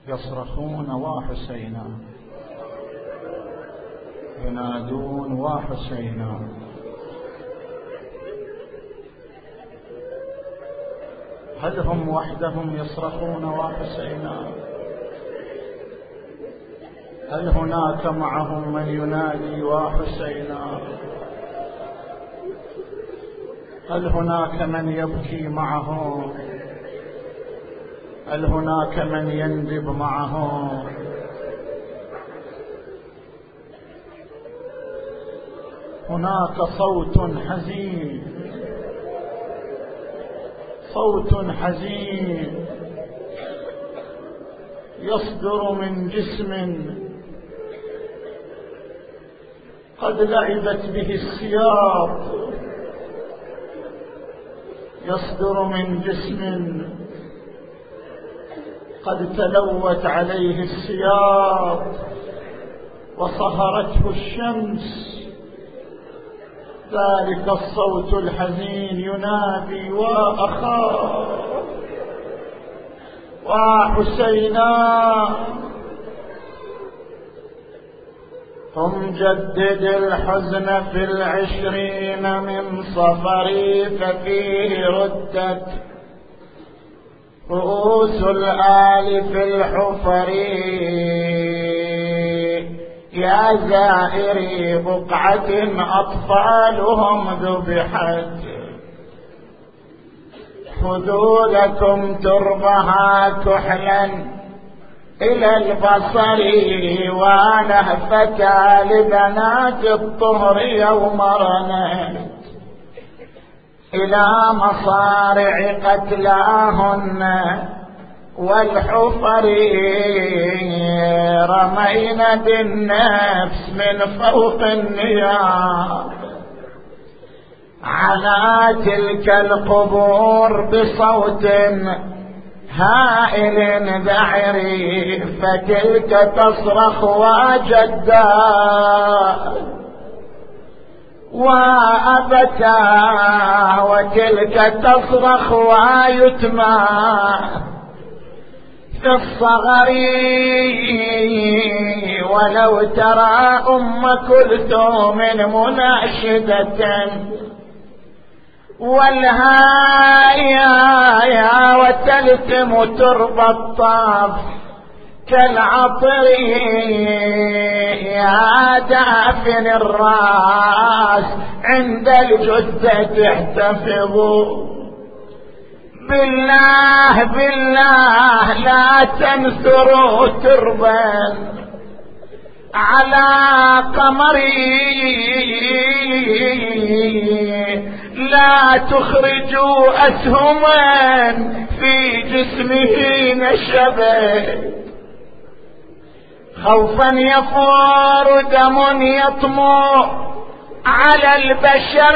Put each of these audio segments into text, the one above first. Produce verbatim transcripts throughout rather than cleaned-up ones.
يصرخون وحسينا، ينادون وحسينا. هل هم وحدهم يصرخون وحسينا؟ هل هناك معهم من ينادي وحسينا؟ هل هناك من يبكي معهم؟ هل هناك من يندب معهم؟ هناك صوت حزين، صوت حزين يصدر من جسم قد لعبت به السياط، يصدر من جسم قد تلوت عليه السياط وصهرته الشمس. ذلك الصوت الحزين ينادي وأخاه وحسينا. قم جدد الحزن في العشرين من صفري، ففيه ردت رؤوس الآل في الحفر. يا زائري بقعة أطفالهم ذبحت، خذوا لكم تربها كحلا إلى البصر، ولهفة لبنات الطهر يوم رمت إلى مصارع قتلاهن والحفر. رمينا بالنفس من فوق النيام على تلك القبور بصوت هائل ذعري، فتلك تصرخ وجدا وأبتا، وتلك تصرخ ويتمى في الصغر. ولو ترى أم كلثوم مناشدة والهايا وتلتم تربى الطاف كالعطر. يا دافن الراس عند الجثة احتفظوا، بالله بالله لا تنثروا تربا على قمري، لا تخرجوا أسهما في جسمه نشبت، خوفا يفور دم يطمو على البشر.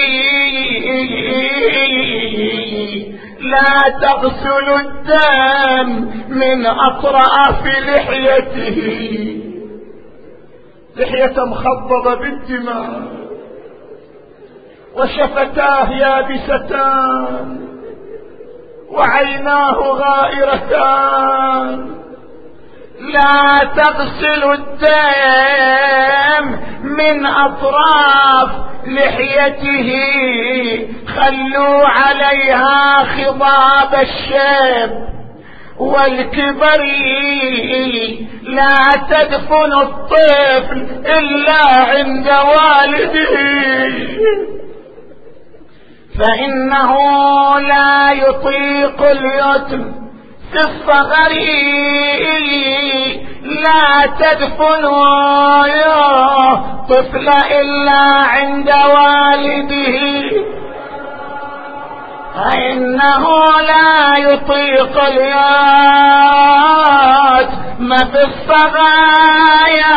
لا تغسل الدم من أطراف لحيته، لحية مخضبة بالدماء وشفتاه يابستان وعيناه غائرتان. لا تغسل الدم من أطراف لحيته، خلوا عليها خضاب الشيب والكبر. لا تدفن الطفل إلا عند والده، فإنه لا يطيق اليتم في الصغر. لا تدفنوا طفل إلا عند والده، فإنه لا يطيق اليتم في الصغايا.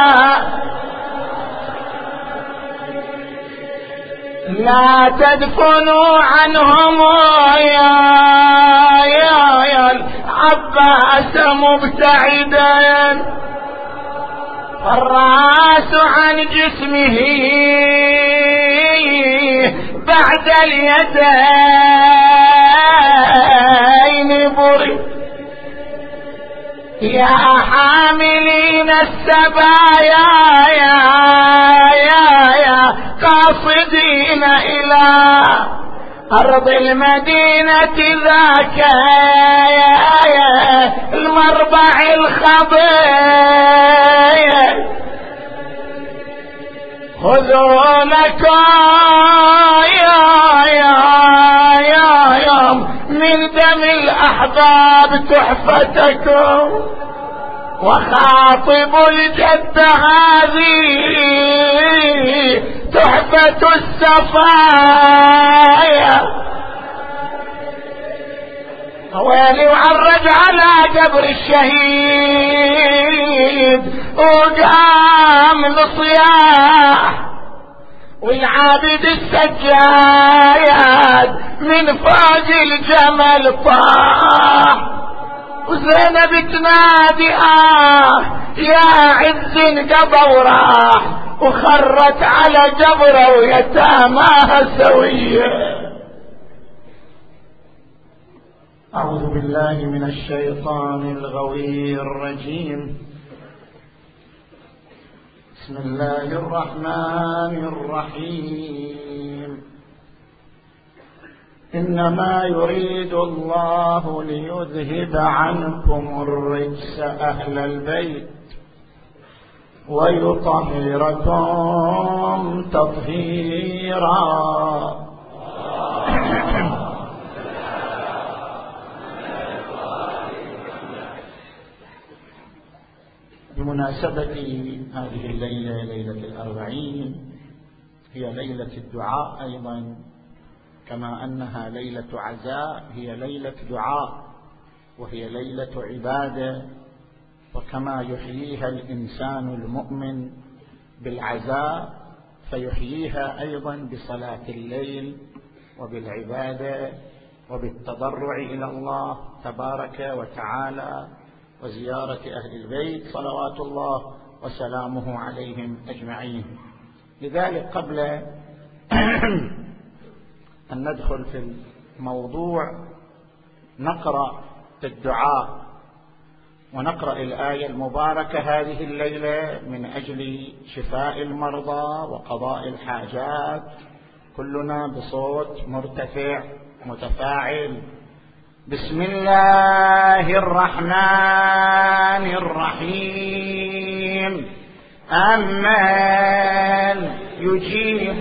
لا تدفنوا عنهم يا يا يا العباس مبتعدا، الرأس عن جسمه بعد اليدين بري. يا السبايا يا يا يا قاصدين إلى أرض المدينة ذاك يا يا المربع الخضير خذوا لكم يا يا يا يوم من دم الأحباب تحفتكم وخاطبوا الجد هذه تحفة السفايا ويلي وعرج على قبر الشهيد وقام لصياح والعابد السجاد من فوق الجمل طاح وزينب تنادي آه يا عز انقضى وراح وخرت على قبره ويتاماها سويه. أعوذ بالله من الشيطان الغوي الرجيم. بسم الله الرحمن الرحيم. إنما يريد الله ليذهب عنكم الرجس أهل البيت ويطهركم تطهيرا. بمناسبة هذه الليلة ليلة الأربعين هي ليلة الدعاء أيضا، كما أنها ليلة عزاء هي ليلة دعاء وهي ليلة عبادة، وكما يحييها الإنسان المؤمن بالعزاء فيحييها أيضا بصلاة الليل وبالعبادة وبالتضرع إلى الله تبارك وتعالى وزيارة أهل البيت صلوات الله وسلامه عليهم أجمعين. لذلك قبل أن ندخل في الموضوع نقرأ الدعاء ونقرأ الآية المباركة هذه الليلة من أجل شفاء المرضى وقضاء الحاجات، كلنا بصوت مرتفع متفاعل. بسم الله الرحمن الرحيم. أمن يجيب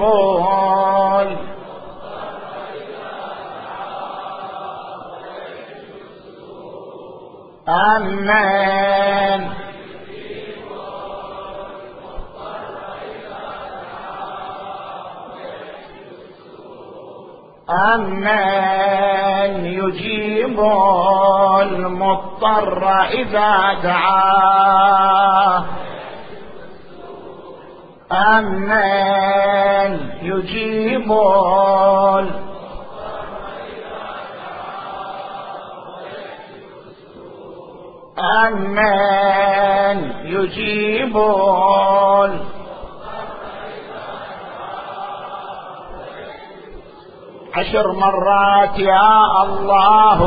أمن أمن يجيب المضطر إذا دعاه أمن يجيب أمن يجيب عشر مرات يا الله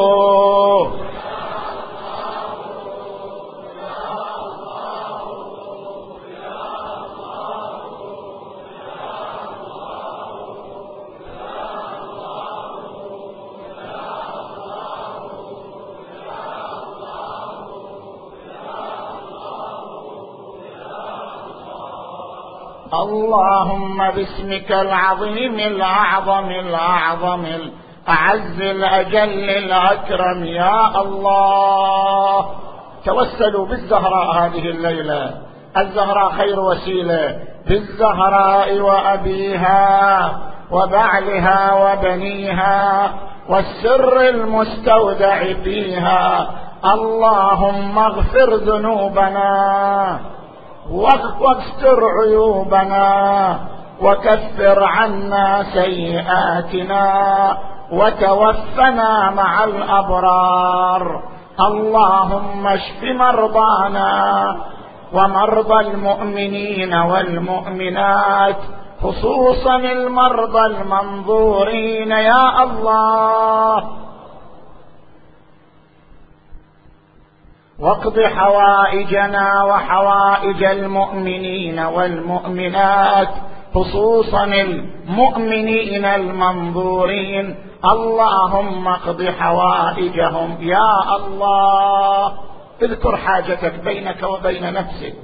اللهم باسمك العظيم الأعظم الأعظم الأعز الأجل الأكرم يا الله. توسلوا بالزهراء هذه الليلة، الزهراء خير وسيلة، بالزهراء وأبيها وبعلها وبنيها والسر المستودع فيها. اللهم اغفر ذنوبنا واستر عيوبنا وكفر عنا سيئاتنا وتوفنا مع الأبرار. اللهم اشف مرضانا ومرضى المؤمنين والمؤمنات، خصوصا المرضى المنظورين يا الله، واقض حوائجنا وحوائج المؤمنين والمؤمنات، خصوصا المؤمنين المنظورين، اللهم اقض حوائجهم يا الله. اذكر حاجتك بينك وبين نفسك.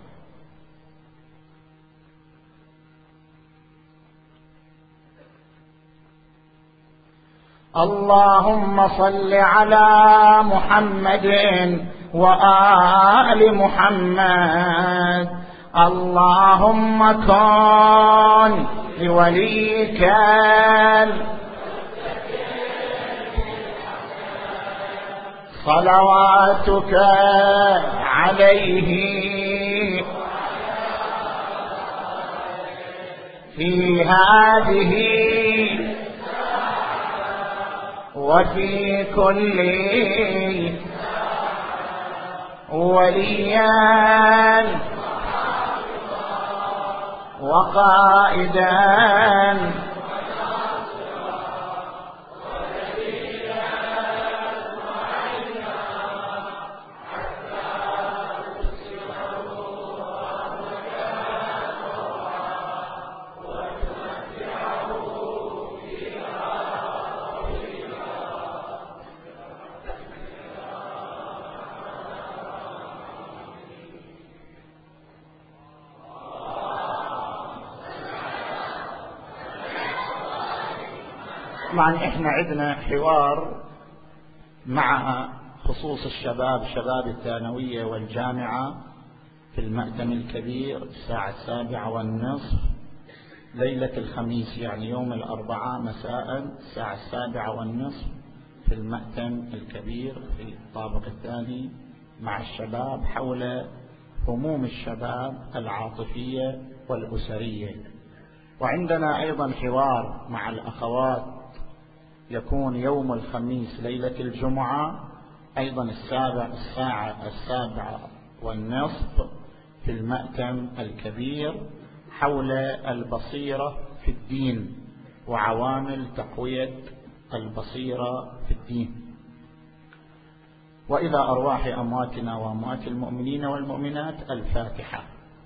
اللهم صل على محمد وآل محمد. اللهم كن لوليك صلواتك عليه في هذه وفي كل وليا وقائدا طبعا احنا عندنا حوار مع خصوص الشباب، شباب الثانوية والجامعة في المأتم الكبير الساعة السابعة والنصف ليلة الخميس، يعني يوم الأربعاء مساء الساعة السابعة والنصف في المأتم الكبير في الطابق الثاني مع الشباب حول هموم الشباب العاطفية والأسرية. وعندنا أيضا حوار مع الأخوات يكون يوم الخميس ليلة الجمعة أيضا السابع الساعة السابعة والنصف في المأتم الكبير حول البصيرة في الدين وعوامل تقوية البصيرة في الدين. وإلى أرواح أمواتنا وأموات المؤمنين والمؤمنات الفاتحة.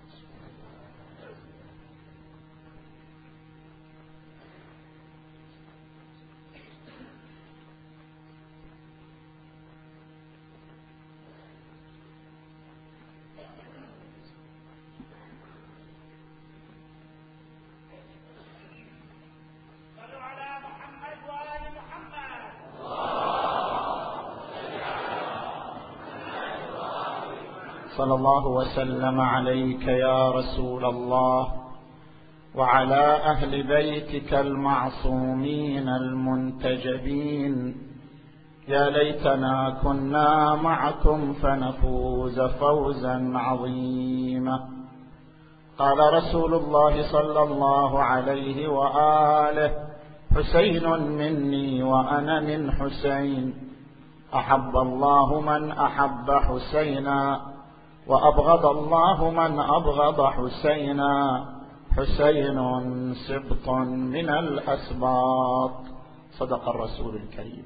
صلى الله وسلم عليك يا رسول الله وعلى أهل بيتك المعصومين المنتجبين. يا ليتنا كنا معكم فنفوز فوزا عظيما. قال رسول الله صلى الله عليه وآله: حسين مني وأنا من حسين، أحب الله من أحب حسينا وأبغض الله من أبغض حسينا، حسين سبط من الأسباط. صدق الرسول الكريم.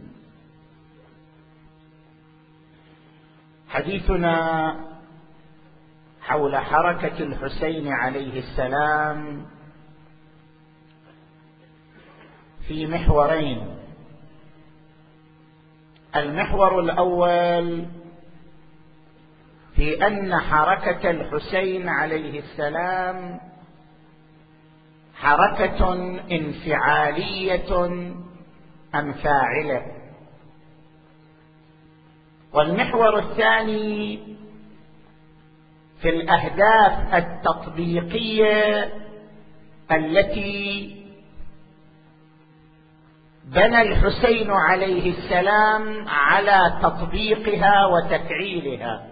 حديثنا حول حركة الحسين عليه السلام في محورين. المحور الأول في أن حركة الحسين عليه السلام حركة انفعالية أم فاعلة. والمحور الثاني في الأهداف التطبيقية التي بنى الحسين عليه السلام على تطبيقها وتفعيلها.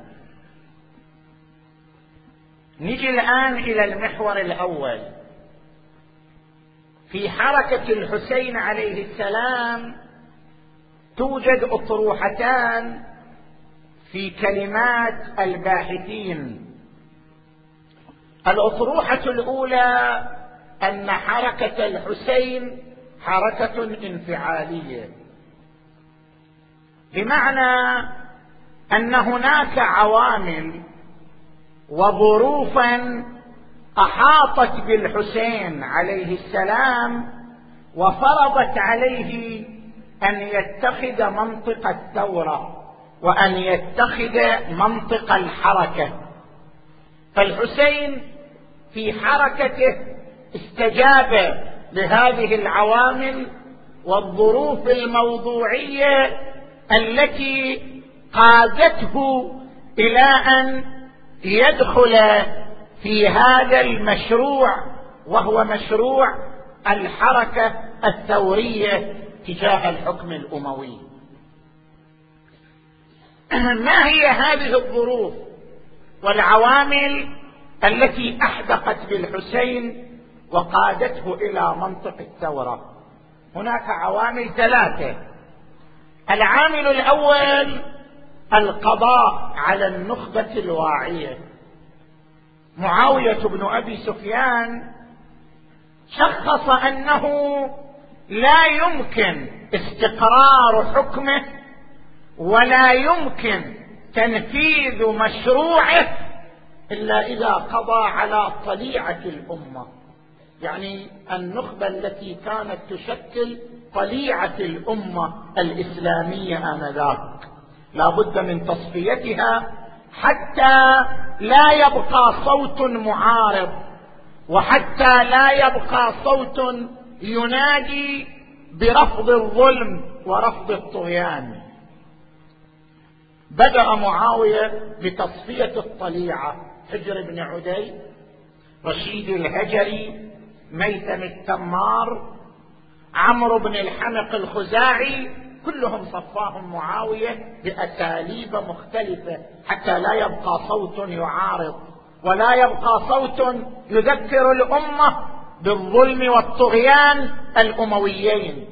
نجي الآن إلى المحور الأول. في حركة الحسين عليه السلام توجد أطروحتان في كلمات الباحثين. الأطروحة الأولى أن حركة الحسين حركة انفعالية، بمعنى أن هناك عوامل وظروفا أحاطت بالحسين عليه السلام وفرضت عليه أن يتخذ منطق الثورة وأن يتخذ منطق الحركة. فالحسين في حركته استجاب لهذه العوامل والظروف الموضوعية التي قادته إلى أن يدخل في هذا المشروع، وهو مشروع الحركة الثورية تجاه الحكم الأموي. ما هي هذه الظروف والعوامل التي أحدقت بالحسين وقادته إلى منطق الثورة؟ هناك عوامل ثلاثة. العامل الأول القضاء على النخبة الواعية. معاوية بن أبي سفيان شخص أنه لا يمكن استقرار حكمه ولا يمكن تنفيذ مشروعه إلا إذا قضى على طليعة الأمة، يعني النخبة التي كانت تشكل طليعة الأمة الإسلامية آنذاك لا بد من تصفيتها حتى لا يبقى صوت معارض، وحتى لا يبقى صوت ينادي برفض الظلم ورفض الطغيان. بدأ معاوية بتصفية الطليعة: حجر بن عدي، رشيد الهجري، ميثم التمار، عمرو بن الحمق الخزاعي، كلهم صفاهم معاوية بأساليب مختلفة حتى لا يبقى صوت يعارض ولا يبقى صوت يذكر الأمة بالظلم والطغيان الأمويين.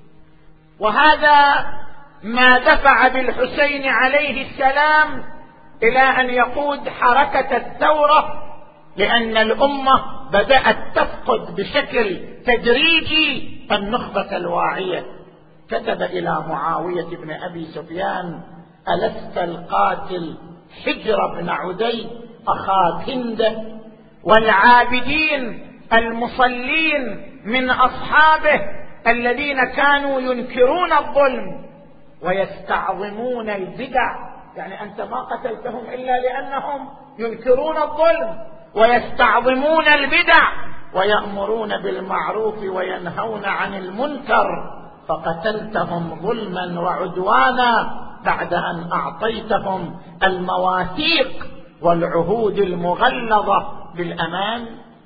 وهذا ما دفع بالحسين عليه السلام إلى أن يقود حركة الثورة، لأن الأمة بدأت تفقد بشكل تدريجي النخبة الواعية. كتب إلى معاوية بن أبي سفيان: ألست القاتل حجر بن عدي أخا كندة والعابدين المصلين من أصحابه الذين كانوا ينكرون الظلم ويستعظمون البدع؟ يعني أنت ما قتلتهم إلا لأنهم ينكرون الظلم ويستعظمون البدع ويأمرون بالمعروف وينهون عن المنكر، فقتلتهم ظلما وعدوانا بعد أن أعطيتهم المواثيق والعهود المغلظة بالأمان.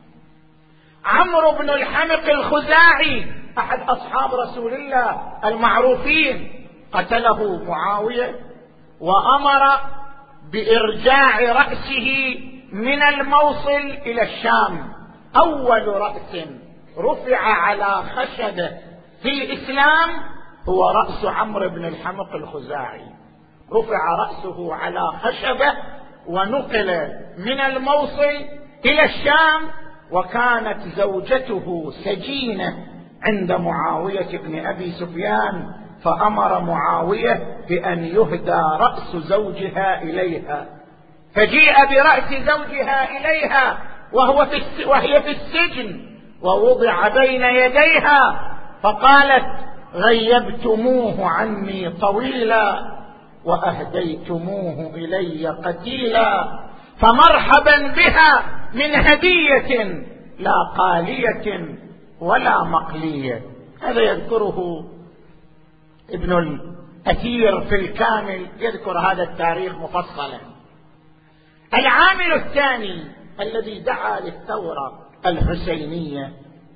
عمرو بن الحمق الخزاعي أحد أصحاب رسول الله المعروفين قتله معاوية وأمر بإرجاع رأسه من الموصل إلى الشام. أول رأس رفع على خشبة في الإسلام هو رأس عمرو بن الحمق الخزاعي. رفع رأسه على خشبة ونقل من الموصل إلى الشام، وكانت زوجته سجينة عند معاوية بن أبي سفيان، فأمر معاوية بأن يهدى رأس زوجها إليها، فجيء برأس زوجها إليها وهو في وهي في السجن ووضع بين يديها، فقالت: غيبتموه عني طويلا وأهديتموه إلي قتيلا، فمرحبا بها من هدية لا قالية ولا مقلية. هذا يذكره ابن الأثير في الكامل، يذكر هذا التاريخ مفصلا. العامل الثاني الذي دعا للثورة الحسينية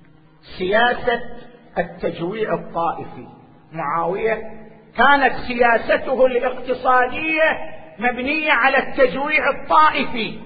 سياسة التجويع الطائفي. معاوية كانت سياسته الاقتصادية مبنية على التجويع الطائفي.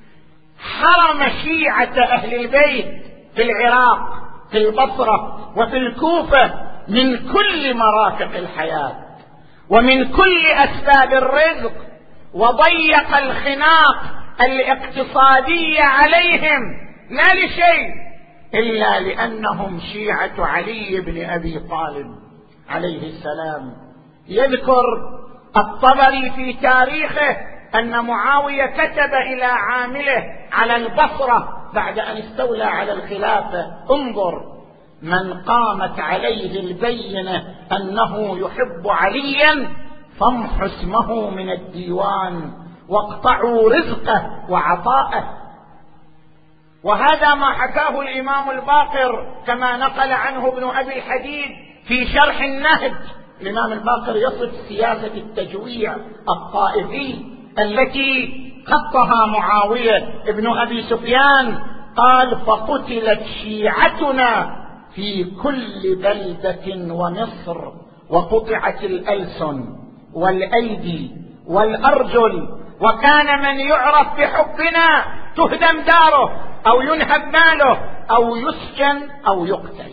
حرم شيعة أهل البيت في العراق، في البصرة وفي الكوفة من كل مرافق الحياة ومن كل أسباب الرزق، وضيق الخناق الاقتصادي عليهم لا لشيء إلا لأنهم شيعة علي بن أبي طالب عليه السلام. يذكر الطبري في تاريخه أن معاوية كتب إلى عامله على البصرة بعد أن استولى على الخلافة: انظر، من قامت عليه البينة أنه يحب عليا فامحوا اسمه من الديوان واقطعوا رزقه وعطاءه. وهذا ما حكاه الإمام الباقر كما نقل عنه ابن أبي الحديد في شرح النهج. الإمام الباقر يصف سياسة التجويع الطائفي التي خطها معاوية ابن أبي سفيان. قال: فقتلت شيعتنا في كل بلدة ومصر، وقطعت الألسن والأيدي والأرجل، وكان من يعرف بحبنا تهدم داره أو ينهب ماله أو يسجن أو يقتل.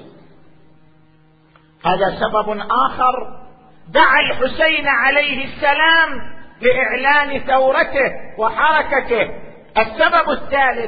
هذا سبب آخر دعا الحسين عليه السلام لإعلان ثورته وحركته. السبب الثالث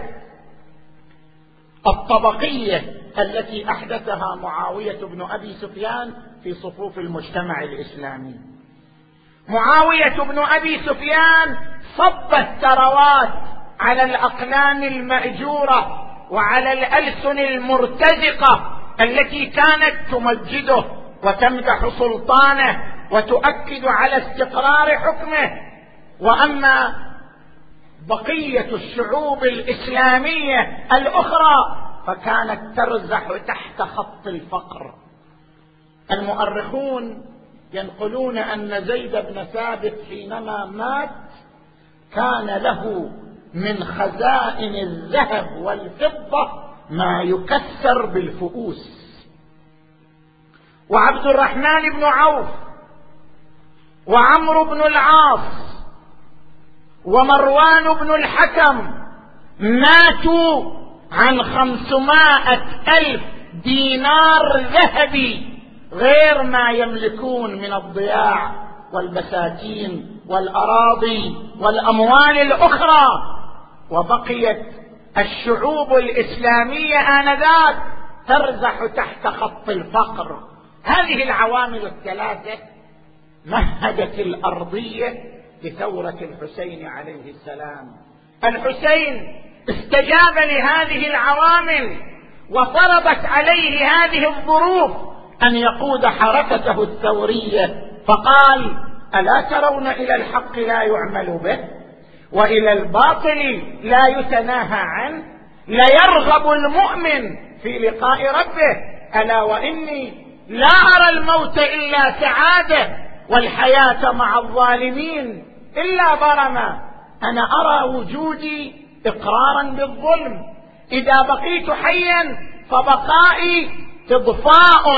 الطبقية التي أحدثها معاوية بن أبي سفيان في صفوف المجتمع الإسلامي. معاوية بن أبي سفيان صب الثروات على الأقلام المأجورة وعلى الألسن المرتزقة التي كانت تمجده وتمدح سلطانه وتؤكد على استقرار حكمه. وأما بقية الشعوب الإسلامية الأخرى فكانت ترزح تحت خط الفقر. المؤرخون ينقلون أن زيد بن ثابت حينما مات كان له من خزائن الذهب والفضة ما يكسر بالفؤوس. وعبد الرحمن بن عوف وعمرو بن العاص ومروان بن الحكم ماتوا عن خمسمائة ألف دينار ذهبي غير ما يملكون من الضياع والبساتين والأراضي والأموال الأخرى. وبقيت الشعوب الإسلامية آنذاك ترزح تحت خط الفقر. هذه العوامل الثلاثة مهدت الأرضية لثورة الحسين عليه السلام. الحسين استجاب لهذه العوامل وفرضت عليه هذه الظروف أن يقود حركته الثورية، فقال: ألا ترون إلى الحق لا يعمل به وإلى الباطل لا يتناهى عنه؟ ليرغب المؤمن في لقاء ربه، ألا وإني لا أرى الموت إلا سعادة والحياة مع الظالمين إلا برما. أنا أرى وجودي إقرارا بالظلم، إذا بقيت حيا فبقائي إضفاء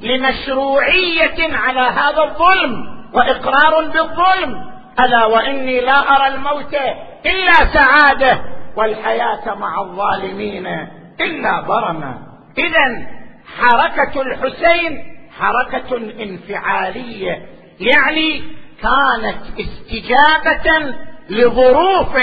لمشروعية على هذا الظلم وإقرار بالظلم. ألا وإني لا أرى الموت إلا سعادة والحياة مع الظالمين إلا برما. إذن حركة الحسين حركة انفعالية، يعني كانت استجابة لظروف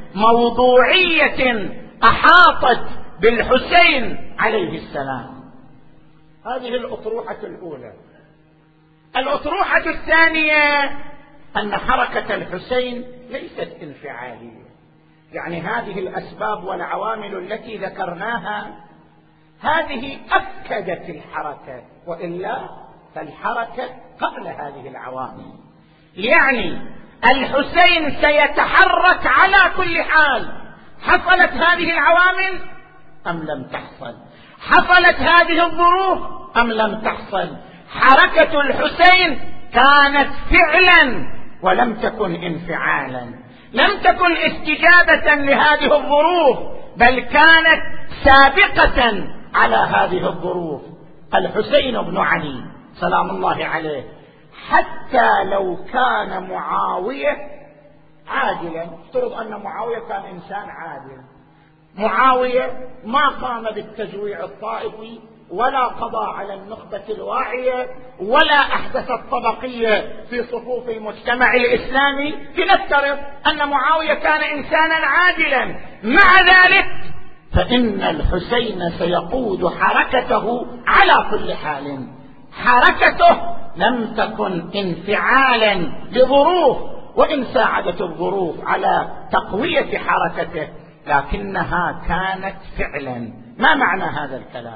موضوعية أحاطت بالحسين عليه السلام. هذه الأطروحة الأولى. الأطروحة الثانية أن حركة الحسين ليست انفعالية، يعني هذه الأسباب والعوامل التي ذكرناها هذه أكدت الحركة، وإلا فالحركة قبل هذه العوامل. يعني الحسين سيتحرك على كل حال. حصلت هذه العوامل أم لم تحصل؟ حصلت هذه الظروف أم لم تحصل؟ حركة الحسين كانت فعلا ولم تكن انفعالا، لم تكن استجابة لهذه الظروف، بل كانت سابقة على هذه الظروف. الحسين بن علي سلام الله عليه حتى لو كان معاوية عادلا، افترض أن معاوية كان إنسان عادل، معاوية ما قام بالتجويع الطائفي ولا قضى على النخبة الواعية ولا أحدث الطبقية في صفوف المجتمع الإسلامي، لنفترض أن معاوية كان إنسانا عادلا، مع ذلك فإن الحسين سيقود حركته على كل حال. حركته لم تكن انفعالا لظروف، وإن ساعدت الظروف على تقوية حركته، لكنها كانت فعلا. ما معنى هذا الكلام؟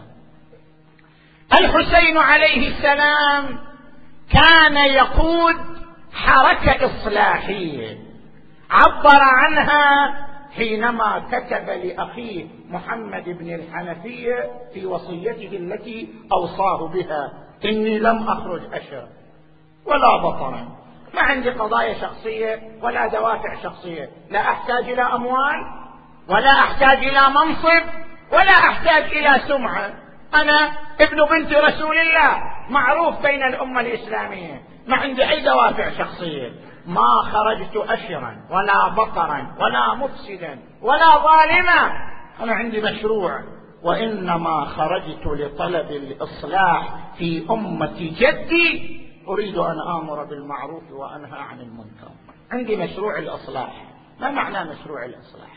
الحسين عليه السلام كان يقود حركة إصلاحية، عبر عنها حينما كتب لأخيه محمد بن الحنفية في وصيته التي أوصاه بها: إني لم أخرج أشرا ولا بطرا، ما عندي قضايا شخصية ولا دوافع شخصية، لا أحتاج إلى أموال ولا أحتاج إلى منصب ولا أحتاج إلى سمعة، أنا ابن بنت رسول الله معروف بين الأمة الإسلامية، ما عندي أي دوافع شخصية، ما خرجت أشرا ولا بطرا ولا مفسدا ولا ظالما، أنا عندي مشروع، وإنما خرجت لطلب الإصلاح في أمة جدي، أريد أن آمر بالمعروف وأنهى عن المنكر، عندي مشروع الإصلاح. ما معنى مشروع الإصلاح؟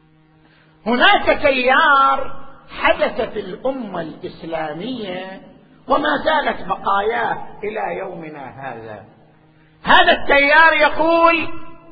هناك تيار حدث في الأمة الإسلامية وما زالت بقاياه إلى يومنا هذا. هذا التيار يقول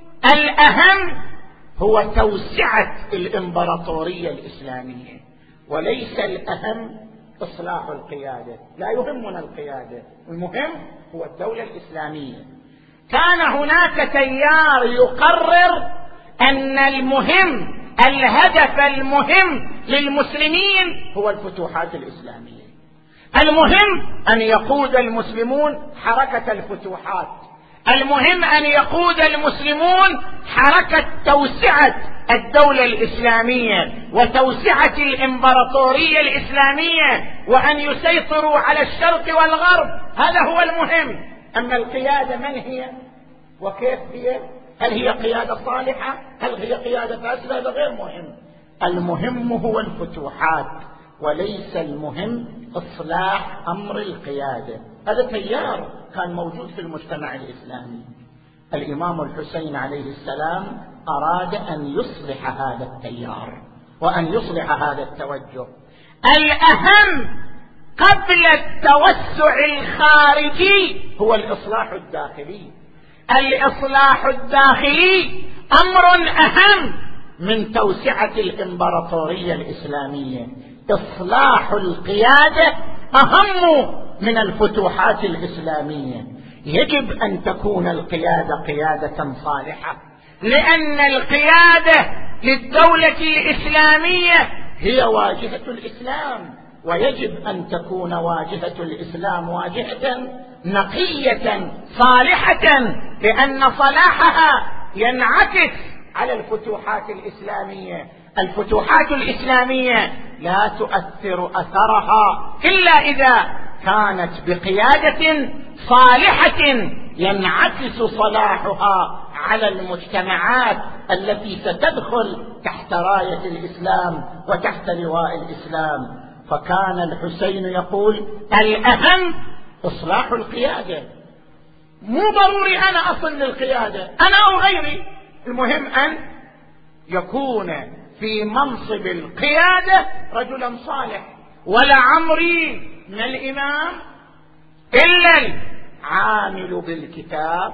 الأهم هو توسعة الإمبراطورية الإسلامية، وليس الأهم إصلاح القيادة، لا يهمنا القيادة، المهم هو الدولة الإسلامية. كان هناك تيار يقرر أن المهم، الهدف المهم للمسلمين هو الفتوحات الإسلامية، المهم أن يقود المسلمون حركة الفتوحات، المهم أن يقود المسلمون حركة توسعة الدولة الإسلامية وتوسعة الإمبراطورية الإسلامية، وأن يسيطروا على الشرق والغرب، هذا هو المهم. أما القيادة من هي وكيف هي؟ هل هي قيادة صالحة؟ هل هي قيادة فاسدة؟ هذا غير مهم. المهم هو الفتوحات، وليس المهم إصلاح أمر القيادة. هذا تيار كان موجود في المجتمع الإسلامي. الإمام الحسين عليه السلام أراد أن يصلح هذا التيار وأن يصلح هذا التوجه. الأهم قبل التوسع الخارجي هو الإصلاح الداخلي. الإصلاح الداخلي أمر أهم من توسعة الإمبراطورية الإسلامية. إصلاح القيادة أهم من الفتوحات الإسلامية. يجب أن تكون القيادة قيادة صالحة، لأن القيادة للدولة الإسلامية هي واجهة الإسلام، ويجب أن تكون واجهة الإسلام واجهة نقية صالحة، لأن صلاحها ينعكس على الفتوحات الإسلامية. الفتوحات الإسلامية لا تؤثر أثرها إلا إذا كانت بقيادة صالحة ينعكس صلاحها على المجتمعات التي ستدخل تحت راية الإسلام وتحت لواء الإسلام. فكان الحسين يقول الأهم إصلاح القيادة، مو ضروري أنا أصل للقيادة، أنا أو غيري، المهم أن يكون في منصب القيادة رجلا صالح. ولعمري من الإمام إلا العامل بالكتاب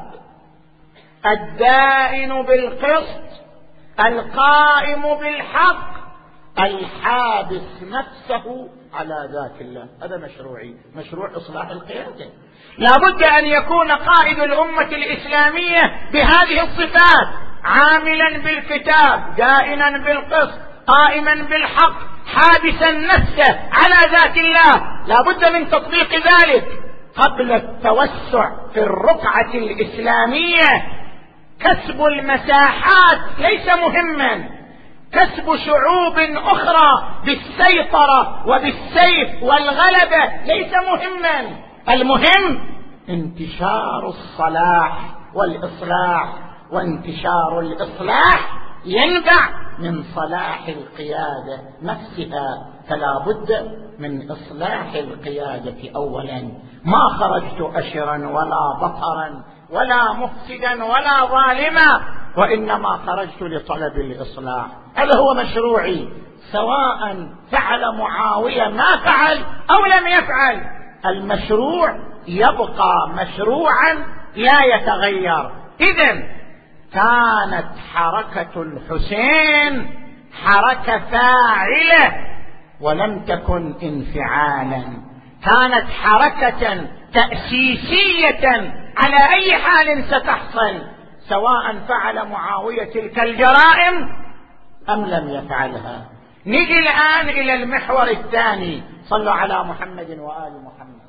الدائن بالقسط القائم بالحق الحابس نفسه على ذات الله. هذا مشروعي، مشروع إصلاح القيادة. لابد أن يكون قائد الأمة الإسلامية بهذه الصفات: عاملا بالكتاب، دائنا بالقسط، قائما بالحق، حابسا نفسه على ذات الله. لابد من تطبيق ذلك قبل التوسع في الرقعة الإسلامية. كسب المساحات ليس مهما، كسب شعوب أخرى بالسيطرة وبالسيف والغلبة ليس مهما. المهم انتشار الصلاح والإصلاح، وانتشار الإصلاح ينبع من صلاح القيادة نفسها. فلا بد من إصلاح القيادة أولا. ما خرجت أشرا ولا بطرا ولا مفسدا ولا ظالما، وإنما خرجت لطلب الإصلاح. هذا هو مشروعي، سواء فعل معاوية ما فعل أو لم يفعل. المشروع يبقى مشروعا لا يتغير. إذن كانت حركة الحسين حركة فاعلة ولم تكن انفعالا، كانت حركة تأسيسية على أي حال ستحصل، سواء فعل معاوية تلك الجرائم أم لم يفعلها. نجي الآن إلى المحور الثاني. صلوا على محمد وآل محمد.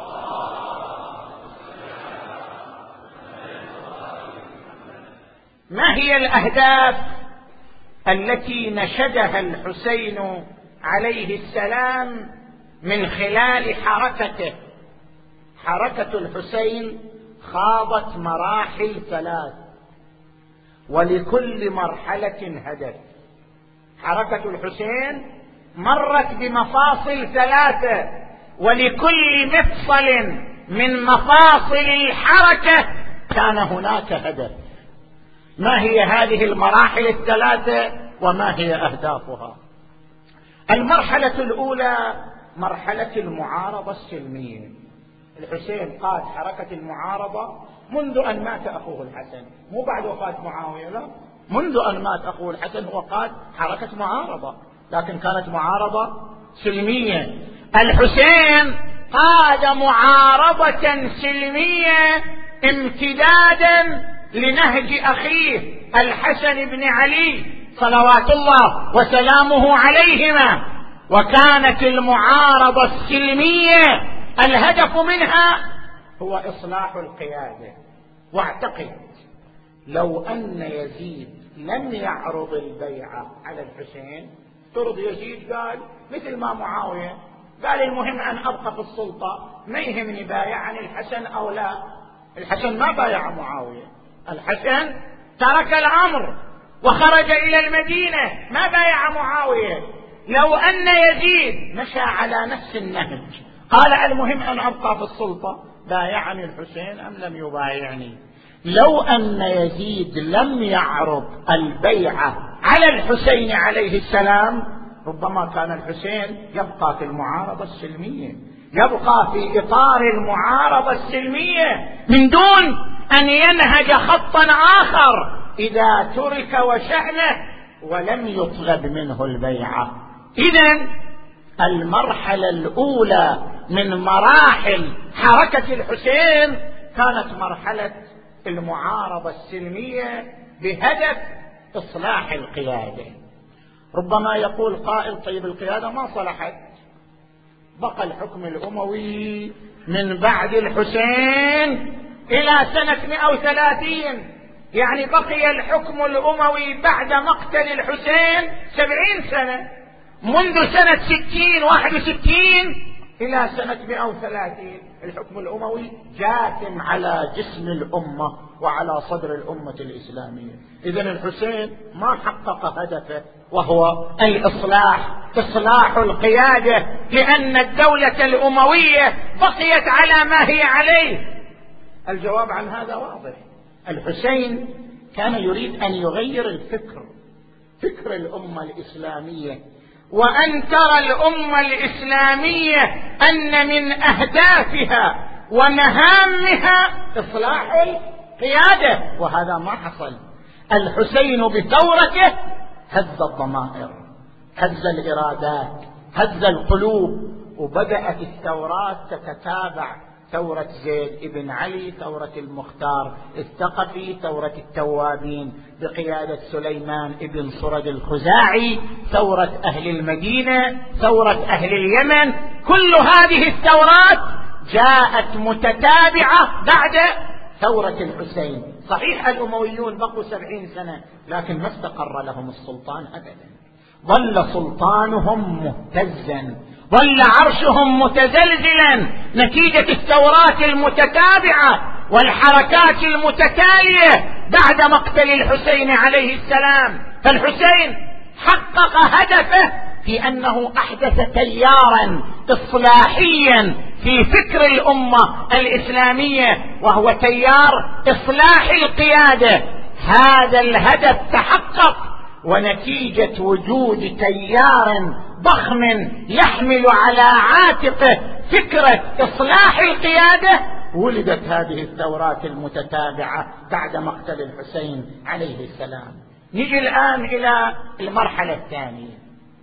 ما هي الأهداف التي نشدها الحسين عليه السلام من خلال حركته؟ حركة الحسين خاضت مراحل ثلاث، ولكل مرحلة هدف. حركة الحسين مرت بمفاصل ثلاثة، ولكل مفصل من مفاصل الحركة كان هناك هدف. ما هي هذه المراحل الثلاثة وما هي أهدافها؟ المرحلة الأولى مرحلة المعارضة السلمية. الحسين قاد حركة المعارضة منذ أن مات أخوه الحسن، مو بعد وفاة معاوية، لا، منذ أن مات أخوه الحسن هو قاد حركة معارضة، لكن كانت معارضة سلمية. الحسين قاد معارضة سلمية امتدادا لنهج أخيه الحسن بن علي صلوات الله وسلامه عليهما، وكانت المعارضة السلمية الهدف منها هو إصلاح القيادة. واعتقد لو أن يزيد لم يعرض البيعة على الحسين، ترض يزيد قال مثل ما معاوية قال المهم أن أبقى في السلطة، ما يهمني بايع عن الحسن أو لا. الحسن ما بايع معاوية، الحسن ترك الأمر وخرج إلى المدينة، ما بايع معاوية. لو أن يزيد مشى على نفس النهج، قال المهم أن أبقى في السلطة، بايعني الحسين أم لم يبايعني. لو أن يزيد لم يعرض البيعة على الحسين عليه السلام، ربما كان الحسين يبقى في المعارضة السلمية، يبقى في إطار المعارضة السلمية من دون أن ينهج خطا آخر إذا ترك وشأنه ولم يطلب منه البيعة. إذن المرحلة الأولى من مراحل حركة الحسين كانت مرحلة المعارضة السلمية بهدف إصلاح القيادة. ربما يقول قائل طيب القيادة ما صلحت، بقى الحكم الأموي من بعد الحسين إلى سنة مئة وثلاثين، يعني بقي الحكم الأموي بعد مقتل الحسين سبعين سنة، منذ سنة ستين واحد وستين إلى سنة مئة وثلاثين الحكم الأموي جاثم على جسم الأمة وعلى صدر الأمة الإسلامية. إذن الحسين ما حقق هدفه وهو الإصلاح، إصلاح القيادة، لأن الدولة الأموية بقيت على ما هي عليه. الجواب عن هذا واضح. الحسين كان يريد أن يغير الفكر، فكر الأمة الإسلامية، وأن ترى الأمة الإسلامية أن من أهدافها ومهامها إصلاح القيادة، وهذا ما حصل. الحسين بثورته هز الضمائر، هز الإرادات، هز القلوب، وبدأت الثورات تتتابع: ثورة زيد بن علي، ثورة المختار الثقفي، ثورة التوابين بقيادة سليمان بن صرد الخزاعي، ثورة أهل المدينة، ثورة أهل اليمن. كل هذه الثورات جاءت متتابعة بعد ثورة الحسين. صحيح الأمويون بقوا سبعين سنة، لكن ما استقر لهم السلطان أبدا، ظل سلطانهم مهتزا، ظل عرشهم متزلزلا نتيجة الثورات المتتابعة والحركات المتتالية بعد مقتل الحسين عليه السلام. فالحسين حقق هدفه في أنه أحدث تيارا إصلاحيا في فكر الأمة الإسلامية، وهو تيار إصلاح القيادة. هذا الهدف تحقق، ونتيجة وجود تيار ضخم يحمل على عاتقه فكرة إصلاح القيادة ولدت هذه الثورات المتتابعة بعد مقتل الحسين عليه السلام. نجي الآن إلى المرحلة الثانية.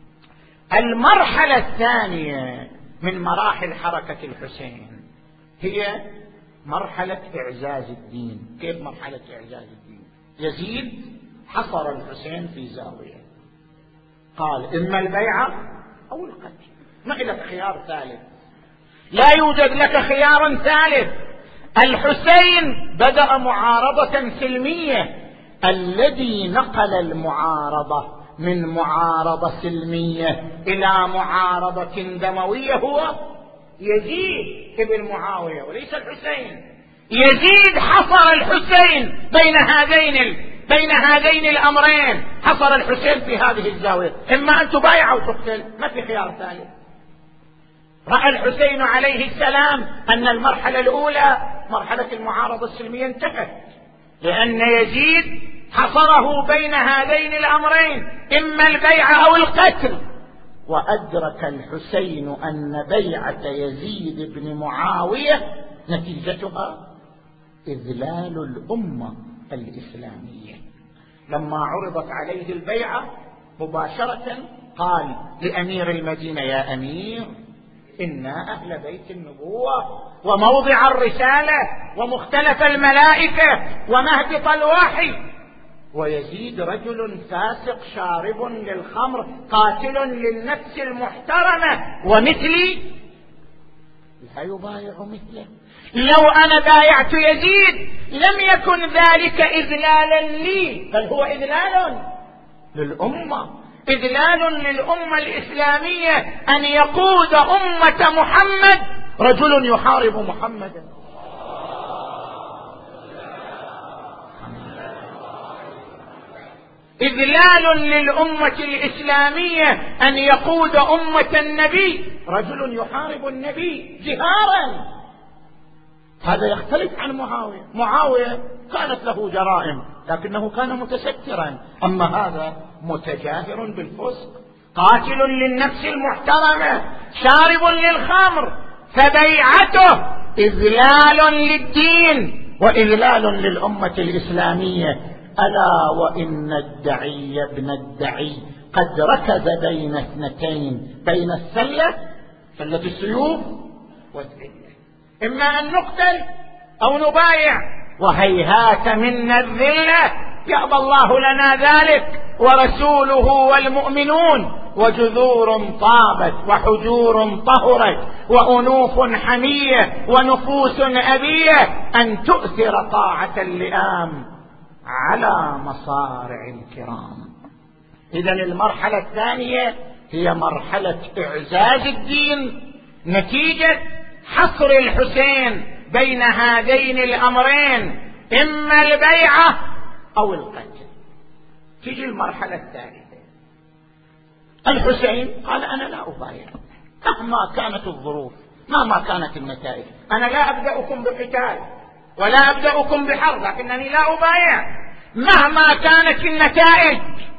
المرحلة الثانية من مراحل حركة الحسين هي مرحلة إعزاز الدين. كيف مرحلة إعزاز الدين؟ يزيد حصر الحسين في زاوية، قال إما البيعة أو القتل، ما لك خيار ثالث، لا يوجد لك خيار ثالث. الحسين بدأ معارضة سلمية. الذي نقل المعارضة من معارضة سلمية إلى معارضة دموية هو يزيد ابن معاوية وليس الحسين. يزيد حصر الحسين بين هذين بين هذين الأمرين، حصر الحسين في هذه الزاوية، إما أن تبايع أو تقتل، ما في خيار ثالث. رأى الحسين عليه السلام أن المرحلة الأولى مرحلة المعارضة السلمية انتهت، لأن يزيد حصره بين هذين الأمرين، إما البيعة أو القتل. وأدرك الحسين أن بيعة يزيد بن معاوية نتيجتها إذلال الأمة الإسلامية. لما عرضت عليه البيعة مباشرة قال لأمير المدينة: يا أمير، إنا أهل بيت النبوة وموضع الرسالة ومختلف الملائكة ومهبط الوحي، ويزيد رجل فاسق شارب للخمر قاتل للنفس المحترمة، ومثلي لا يبايع مثله. لو أنا بايعت يزيد لم يكن ذلك إذلالا لي، بل هو إذلال للأمة، إذلال للأمة الإسلامية، أن يقود أمة محمد رجل يحارب محمدا. إذلال للأمة الإسلامية أن يقود أمة النبي رجل يحارب النبي جهارا. هذا يختلف عن معاوية. معاوية كانت له جرائم لكنه كان متسترا، أما هذا متجاهر بالفسق، قاتل للنفس المحترمة، شارب للخمر، فبيعته إذلال للدين وإذلال للأمة الإسلامية. ألا وإن الدعي ابن الدعي قد ركز بين اثنتين، بين السلة سلة السيوف والذلة، إما أن نقتل أو نبايع، وهيهات منا الذلة، يأبى الله لنا ذلك ورسوله والمؤمنون، وجذور طابت وحجور طهرت وأنوف حمية ونفوس أبية أن تؤثر طاعة اللئام على مصارع الكرام. إذن المرحلة الثانية هي مرحلة إعزاز الدين نتيجة حصر الحسين بين هذين الأمرين، إما البيعة أو القتل. تيجي المرحلة الثالثة. الحسين قال: أنا لا أبايع مهما كانت الظروف، مهما كانت النتائج، أنا لا أبدأكم بقتال ولا أبدأكم بحرب، لكنني لا أبايع مهما كانت النتائج.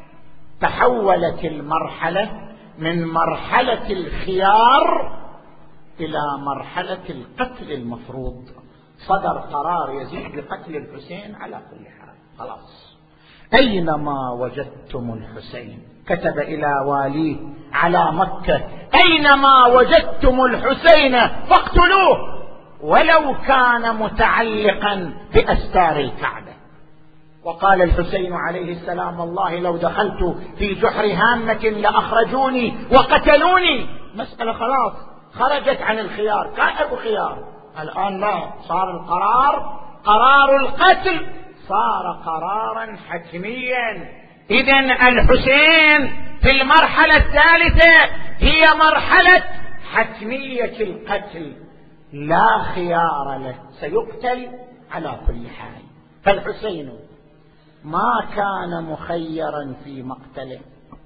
تحولت المرحلة من مرحلة الخيار إلى مرحلة القتل المفروض. صدر قرار يزيد بقتل الحسين على كل حال. خلاص، أينما وجدتم الحسين، كتب إلى واليه على مكة: أينما وجدتم الحسين فاقتلوه ولو كان متعلقا بأستار الكعبة. وقال الحسين عليه السلام: والله لو دخلت في جحر هامة لأخرجوني وقتلوني. مسألة خلاص خرجت عن الخيار، كان أبو خيار، الآن لا، صار القرار قرار القتل، صار قرارا حتميا. إذن الحسين في المرحلة الثالثة هي مرحلة حتمية القتل، لا خيار له، سيقتل على كل حال. فالحسين ما كان مخيرا في مقتله،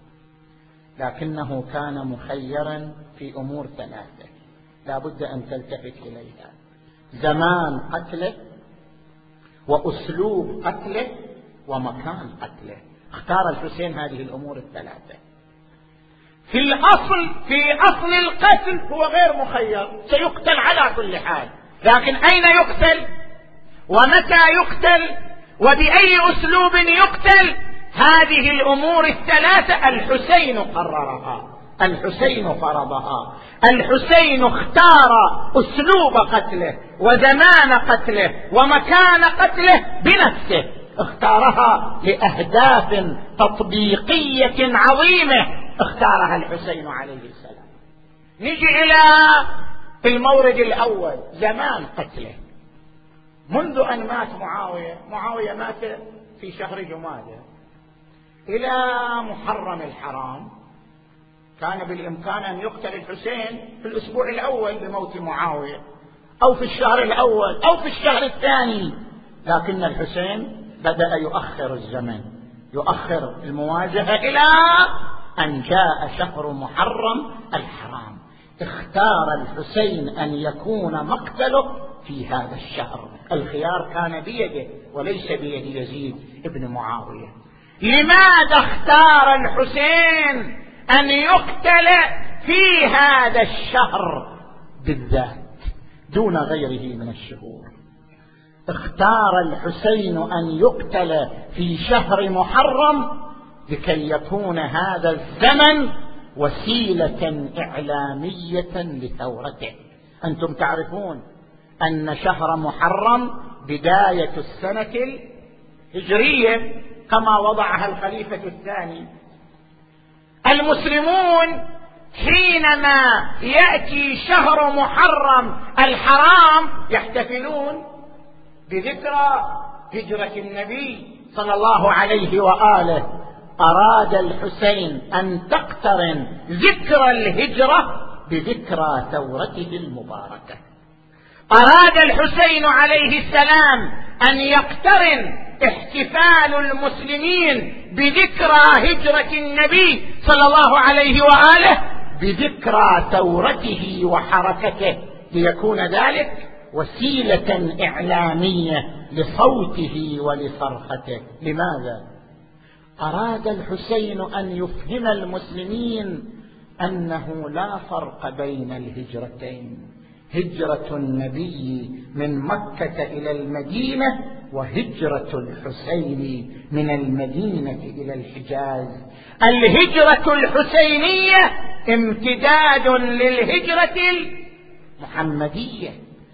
لكنه كان مخيرا في أمور ثلاثة لا بد أن تلتفت إليها: زمان قتله، وأسلوب قتله، ومكان قتله. اختار الحسين هذه الأمور الثلاثة. في الأصل في أصل القتل هو غير مخير، سيقتل على كل حال، لكن أين يقتل ومتى يقتل وبأي أسلوب يقتل؟ هذه الأمور الثلاثة الحسين قررها، الحسين فرضها، الحسين اختار أسلوب قتله وزمان قتله ومكان قتله بنفسه، اختارها لأهداف تطبيقية عظيمة اختارها الحسين عليه السلام. نجي إلى المورد الأول، زمان قتله. منذ أن مات معاوية، معاوية مات في شهر جمادى، إلى محرم الحرام كان بالإمكان أن يقتل الحسين في الأسبوع الأول بموت معاوية، أو في الشهر الأول أو في الشهر الثاني، لكن الحسين بدأ يؤخر الزمن، يؤخر المواجهة إلى أن جاء شهر محرم الحرام. اختار الحسين أن يكون مقتله في هذا الشهر، الخيار كان بيده وليس بيد يزيد ابن معاوية. لماذا اختار الحسين أن يقتل في هذا الشهر بالذات دون غيره من الشهور؟ اختار الحسين أن يقتل في شهر محرم لكي يكون هذا الزمن وسيلة إعلامية لثورته. أنتم تعرفون أن شهر محرم بداية السنة الهجرية كما وضعها الخليفة الثاني. المسلمون حينما يأتي شهر محرم الحرام يحتفلون بذكرى هجرة النبي صلى الله عليه وآله. أراد الحسين أن تقترن ذكرى الهجرة بذكرى ثورته المباركة. أراد الحسين عليه السلام أن يقترن احتفال المسلمين بذكرى هجرة النبي صلى الله عليه وآله بذكرى ثورته وحركته، ليكون ذلك وسيلة إعلامية لصوته ولصرخته. لماذا؟ أراد الحسين أن يفهم المسلمين أنه لا فرق بين الهجرتين، هجرة النبي من مكة إلى المدينة وهجرة الحسين من المدينة إلى الحجاز. الهجرة الحسينية امتداد للهجرة المحمدية،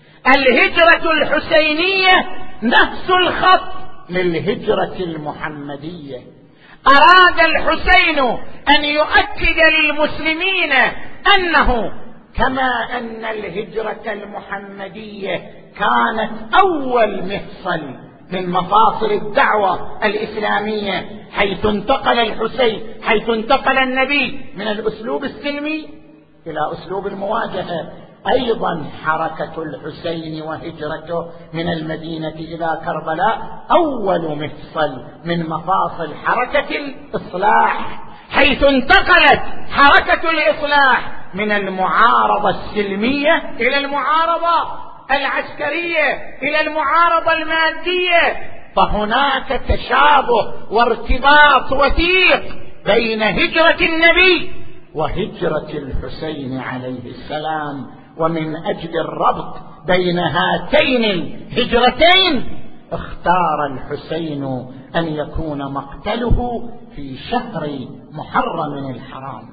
الهجرة الحسينية نفس الخط للهجرة المحمدية. أراد الحسين أن يؤكد للمسلمين أنه كما أن الهجرة المحمدية كانت أول مفصل من مفاصل الدعوة الإسلامية، حيث انتقل الحسين حيث انتقل النبي من الأسلوب السلمي إلى أسلوب المواجهة، أيضا حركة الحسين وهجرته من المدينة إلى كربلاء أول مفصل من مفاصل حركة الإصلاح، حيث انتقلت حركة الإصلاح من المعارضة السلمية إلى المعارضة العسكرية إلى المعارضة المادية. فهناك تشابه وارتباط وثيق بين هجرة النبي وهجرة الحسين عليه السلام، ومن أجل الربط بين هاتين الهجرتين اختار الحسين أن يكون مقتله في شهر محرم الحرام.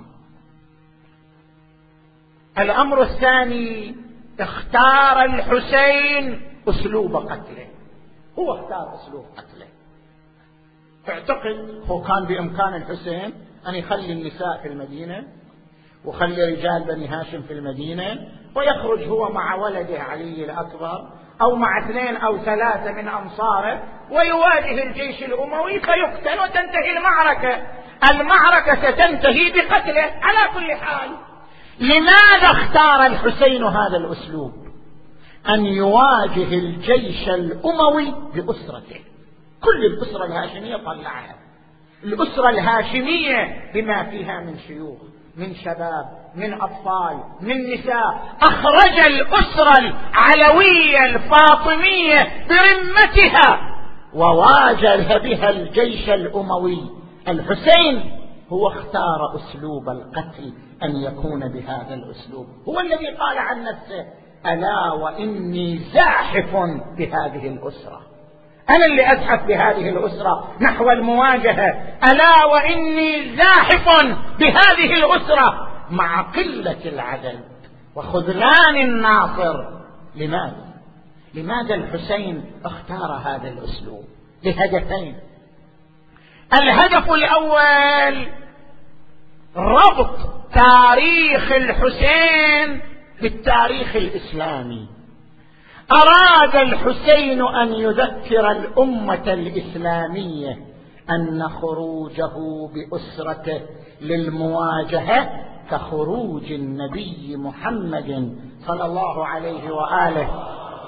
الأمر الثاني، اختار الحسين أسلوب قتله، هو اختار أسلوب قتله. اعتقد هو كان بإمكان الحسين أن يخلي النساء في المدينة وخلي رجال بني هاشم في المدينة ويخرج هو مع ولده علي الأكبر أو مع اثنين أو ثلاثة من أنصاره ويواجه الجيش الأموي فيقتل وتنتهي المعركة. المعركة ستنتهي بقتله على كل حال. لماذا اختار الحسين هذا الأسلوب؟ أن يواجه الجيش الأموي بأسرته، كل الأسرة الهاشمية طلعها، الأسرة الهاشمية بما فيها من شيوخ من شباب من أطفال من نساء، أخرج الأسرة العلوية الفاطمية برمتها وواجه بها الجيش الأموي. الحسين هو اختار أسلوب القتل أن يكون بهذا الأسلوب، هو الذي قال عن نفسه: ألا وإني زاحف بهذه الأسرة، أنا اللي أزحف بهذه الأسرة نحو المواجهة، ألا وإني زاحف بهذه الأسرة مع قلة العدد وخذلان الناصر. لماذا؟ لماذا الحسين اختار هذا الأسلوب؟ لهدفين. الهدف الأول ربط تاريخ الحسين بالتاريخ الإسلامي. أراد الحسين أن يذكر الأمة الإسلامية أن خروجه بأسرته للمواجهة كخروج النبي محمد صلى الله عليه وآله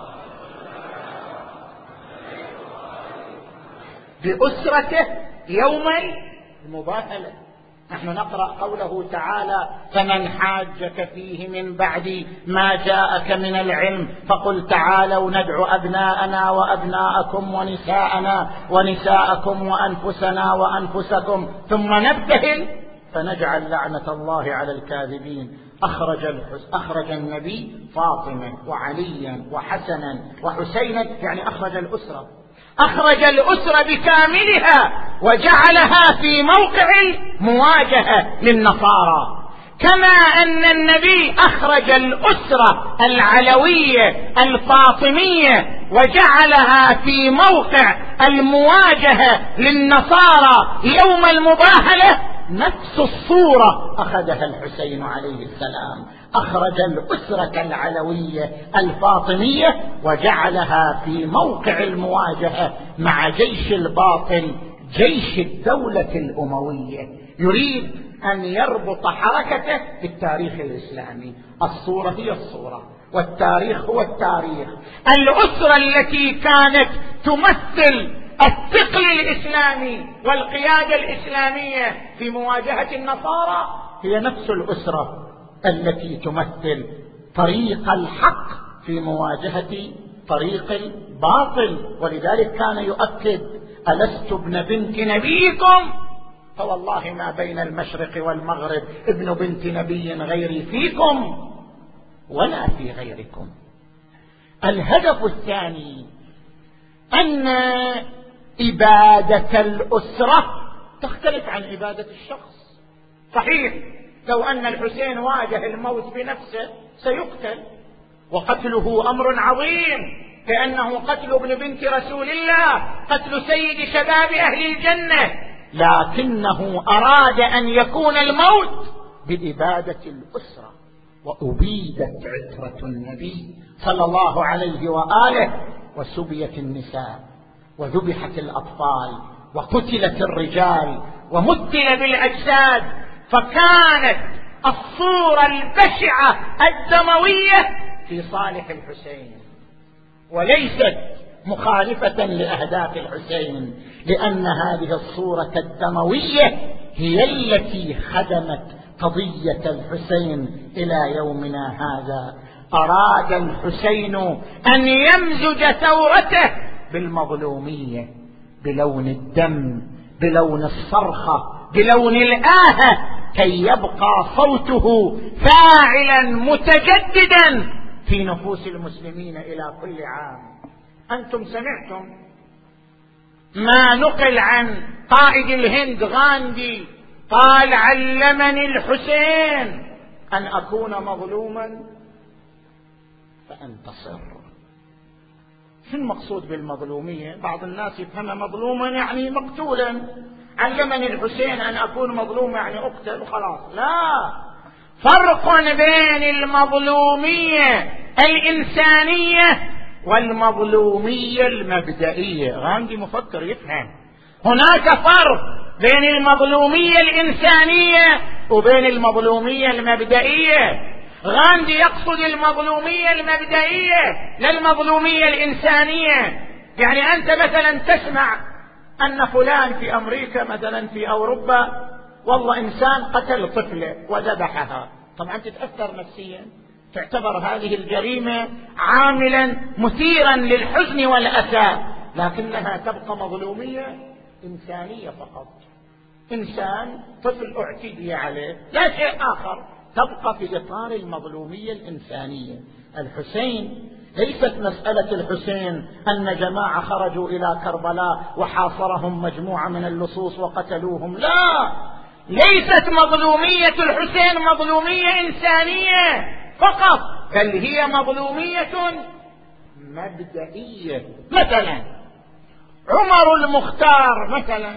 بأسرته يوم المباهلة. نحن نقرأ قوله تعالى: فمن حاجك فيه من بعد ما جاءك من العلم فقل تعالوا ندعو أبناءنا وأبناءكم ونساءنا ونساءكم وأنفسنا وأنفسكم ثم نبتهل فنجعل لعنة الله على الكاذبين. أخرج, أخرج النبي فاطمة وعليا وحسنا وحسينا، يعني أخرج الأسرة، أخرج الأسرة بكاملها وجعلها في موقع المواجهة للنصارى، كما أن النبي أخرج الأسرة العلوية الفاطمية وجعلها في موقع المواجهة للنصارى يوم المباهلة. نفس الصورة أخذها الحسين عليه السلام، أخرج الأسرة العلوية الفاطمية وجعلها في موقع المواجهة مع جيش الباطل، جيش الدولة الأموية. يريد أن يربط حركته بالتاريخ الإسلامي. الصورة هي الصورة والتاريخ هو التاريخ. الأسرة التي كانت تمثل الثقل الإسلامي والقيادة الإسلامية في مواجهة النصارى هي نفس الأسرة التي تمثل طريق الحق في مواجهة طريق الباطل. ولذلك كان يؤكد: ألست ابن بنت نبيكم؟ فوالله ما بين المشرق والمغرب ابن بنت نبي غيري فيكم ولا في غيركم. الهدف الثاني أن إبادة الأسرة تختلف عن إبادة الشخص. صحيح لو أن الحسين واجه الموت بنفسه سيقتل، وقتله أمر عظيم، كأنه قتل ابن بنت رسول الله، قتل سيد شباب أهل الجنة، لكنه أراد أن يكون الموت بإبادة الأسرة. وأبيدت عترة النبي صلى الله عليه وآله، وسبيت النساء وذبحت الأطفال وقتلت الرجال ومثل بالأجساد. فكانت الصورة البشعة الدموية في صالح الحسين، وليست مخالفة لأهداف الحسين، لأن هذه الصورة الدموية هي التي خدمت قضية الحسين إلى يومنا هذا. أراد الحسين أن يمزج ثورته بالمظلومية، بلون الدم، بلون الصرخة، بلون الآهة، كي يبقى صوته فاعلا متجددا في نفوس المسلمين إلى كل عام. أنتم سمعتم ما نقل عن قائد الهند غاندي قال: علمني الحسين أن أكون مظلوما فأنتصر. شو المقصود بالمظلومية؟ بعض الناس يفهم مظلوما يعني مقتولا، علمني الحسين أن أكون مظلوما يعني أقتل وخلاص. لا، فرق بين المظلومية الإنسانية والمظلومية المبدئية. غاندي مفكر يفهم هناك فرق بين المظلومية الإنسانية وبين المظلومية المبدئية. غاندي يقصد المظلومية المبدئية لا المظلومية الإنسانية. يعني أنت مثلا تسمع أن فلان في أمريكا مثلا في أوروبا والله إنسان قتل طفلة وذبحها، طبعا تتأثر نفسيا، تعتبر هذه الجريمة عاملا مثيرا للحزن والأسى، لكنها تبقى مظلومية إنسانية فقط. إنسان طفل اعتدي عليه، لا شيء آخر، تبقى في إطار المظلومية الإنسانية. الحسين ليست مسألة الحسين أن جماعة خرجوا إلى كربلاء وحاصرهم مجموعة من اللصوص وقتلوهم، لا، ليست مظلومية الحسين مظلومية إنسانية فقط، بل هي مظلومية مبدئية. مثلا عمر المختار مثلا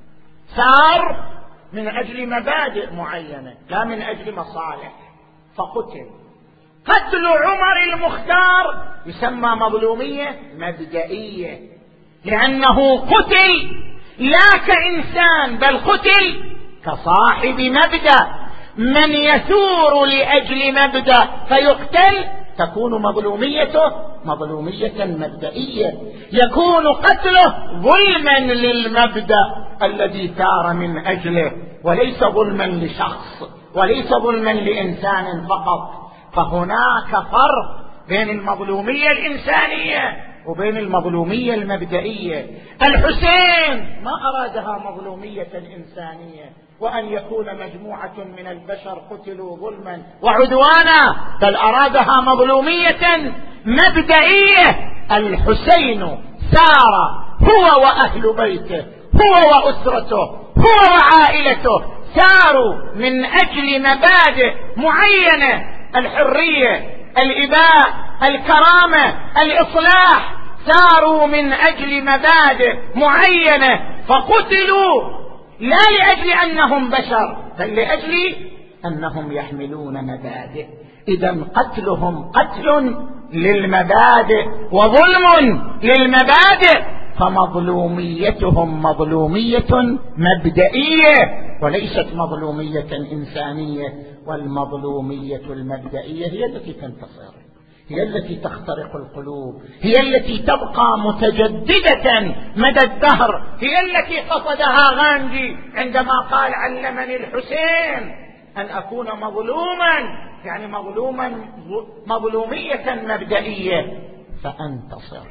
سار من أجل مبادئ معينة لا من أجل مصالح فقتل. قتل عمر المختار يسمى مظلومية مبدئية، لأنه قتل لا كإنسان بل قتل كصاحب مبدأ. من يثور لأجل مبدأ فيقتل تكون مظلوميته مظلومية مبدئية، يكون قتله ظلما للمبدأ الذي ثار من أجله، وليس ظلما لشخص وليس ظلما لإنسان فقط. فهناك فرق بين المظلومية الإنسانية وبين المظلومية المبدئية. الحسين ما أرادها مظلومية إنسانية وأن يكون مجموعة من البشر قتلوا ظلما وعدوانا، بل أرادها مظلومية مبدئية. الحسين سار هو وأهل بيته هو وأسرته هو وعائلته، ساروا من أجل مبادئ معينة: الحرية، الإباء، الكرامة، الإصلاح. ساروا من أجل مبادئ معينة فقتلوا لا لأجل أنهم بشر بل لأجل أنهم يحملون مبادئ. إذن قتلهم قتل للمبادئ وظلم للمبادئ، فمظلوميتهم مظلومية مبدئية وليست مظلومية إنسانية. والمظلومية المبدئية هي التي تنتصر، هي التي تخترق القلوب، هي التي تبقى متجددة مدى الدهر، هي التي قصدها غاندي عندما قال: علمني الحسين أن أكون مظلوما، يعني مظلوما مظلومية مبدئية فأنتصر.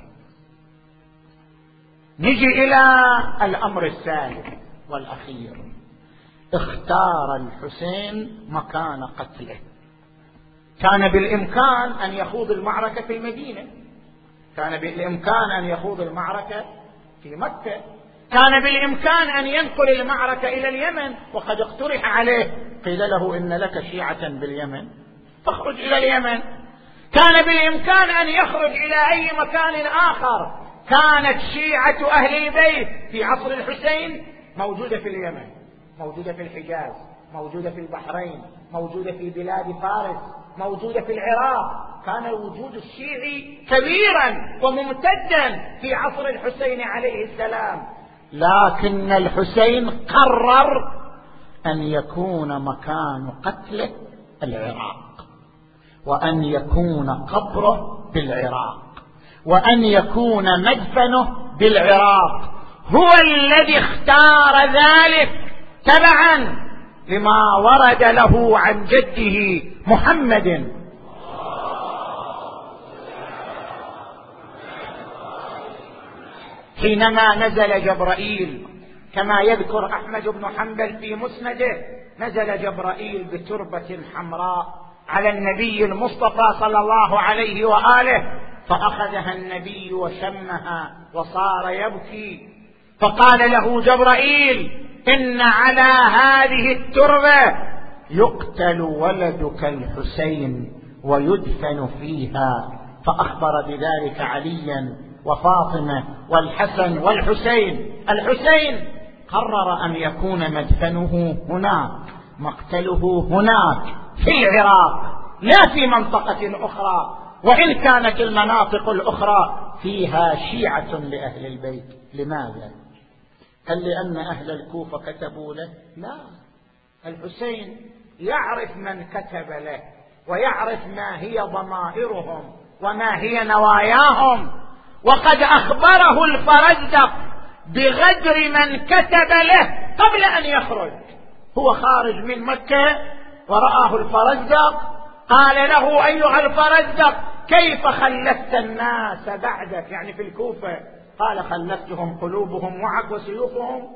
نجي إلى الأمر الثالث والأخير: اختار الحسين مكان قتله. كان بالإمكان أن يخوض المعركة في المدينة، كان بالإمكان أن يخوض المعركة في مكة، كان بالإمكان أن ينقل المعركة إلى اليمن، وقد اقترح عليه قيل له: إن لك شيعة باليمن فاخرج إلى اليمن. كان بالإمكان أن يخرج إلى أي مكان آخر. كانت شيعة أهل البيت في عصر الحسين موجودة في اليمن، موجودة في الحجاز، موجودة في البحرين، موجودة في بلاد فارس، موجودة في العراق. كان الوجود الشيعي كبيرا وممتدا في عصر الحسين عليه السلام، لكن الحسين قرر أن يكون مكان قتله العراق، وأن يكون قبره بالعراق، وأن يكون مدفنه بالعراق. هو الذي اختار ذلك تبعا لما ورد له عن جده محمد. حينما نزل جبرائيل كما يذكر أحمد بن حنبل في مسنده، نزل جبرائيل بتربة حمراء على النبي المصطفى صلى الله عليه وآله، فأخذها النبي وشمها وصار يبكي، فقال له جبرائيل: إن على هذه التربة يقتل ولدك الحسين ويدفن فيها. فأخبر بذلك عليا وفاطمة والحسن والحسين. الحسين قرر أن يكون مدفنه هناك، مقتله هناك في العراق، لا في منطقة أخرى، وإن كانت المناطق الأخرى فيها شيعة لأهل البيت. لماذا؟ هل لأن أهل الكوفة كتبوا له؟ لا، الحسين يعرف من كتب له، ويعرف ما هي ضمائرهم وما هي نواياهم، وقد أخبره الفرزدق بغدر من كتب له قبل أن يخرج. هو خارج من مكة ورآه الفرزدق، قال له: أيها الفرزدق، كيف خلفت الناس بعدك؟ يعني في الكوفة. قال: خلفتهم قلوبهم معك وسيوفهم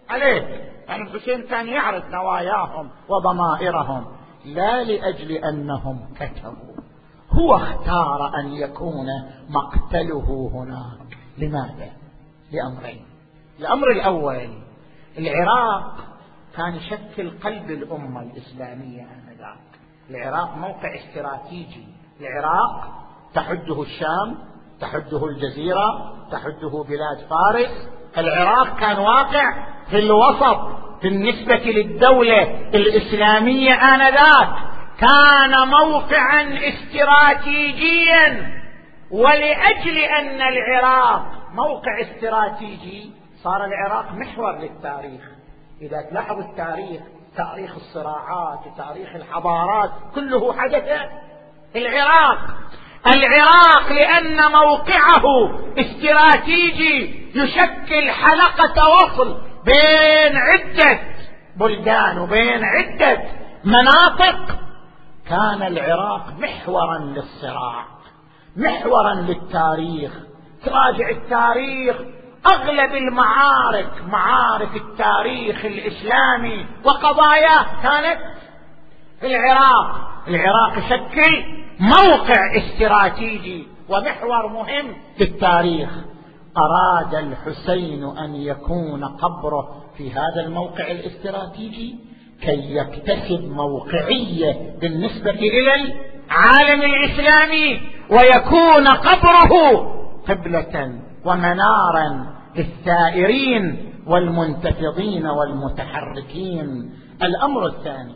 عليك. يعني الحسين كان يعرف نواياهم وضمائرهم، لا لأجل أنهم كتبوا، هو اختار أن يكون مقتله هناك. لماذا؟ لأمرين. الأمر الأول، العراق كان يشكل قلب الأمة الإسلامية آنذاك. العراق موقع استراتيجي، العراق تحده الشام، تحده الجزيرة، تحده بلاد فارس. العراق كان واقع في الوسط بالنسبة للدولة الإسلامية آنذاك، كان موقعا استراتيجيا. ولأجل أن العراق موقع استراتيجي صار العراق محور للتاريخ. إذا تلاحظ التاريخ، تاريخ الصراعات وتاريخ الحضارات كله حدث في العراق. العراق لأن موقعه استراتيجي يشكل حلقة وصل بين عدة بلدان وبين عدة مناطق، كان العراق محورا للصراع، محورا للتاريخ. تراجع التاريخ، أغلب المعارك، معارك التاريخ الإسلامي وقضاياه كانت في العراق. العراق يشكل موقع استراتيجي ومحور مهم للتاريخ. أراد الحسين أن يكون قبره في هذا الموقع الاستراتيجي كي يكتسب موقعية بالنسبة إلى العالم الإسلامي، ويكون قبره قبلة ومنارا للسائرين والمنتفضين والمتحركين. الأمر الثاني،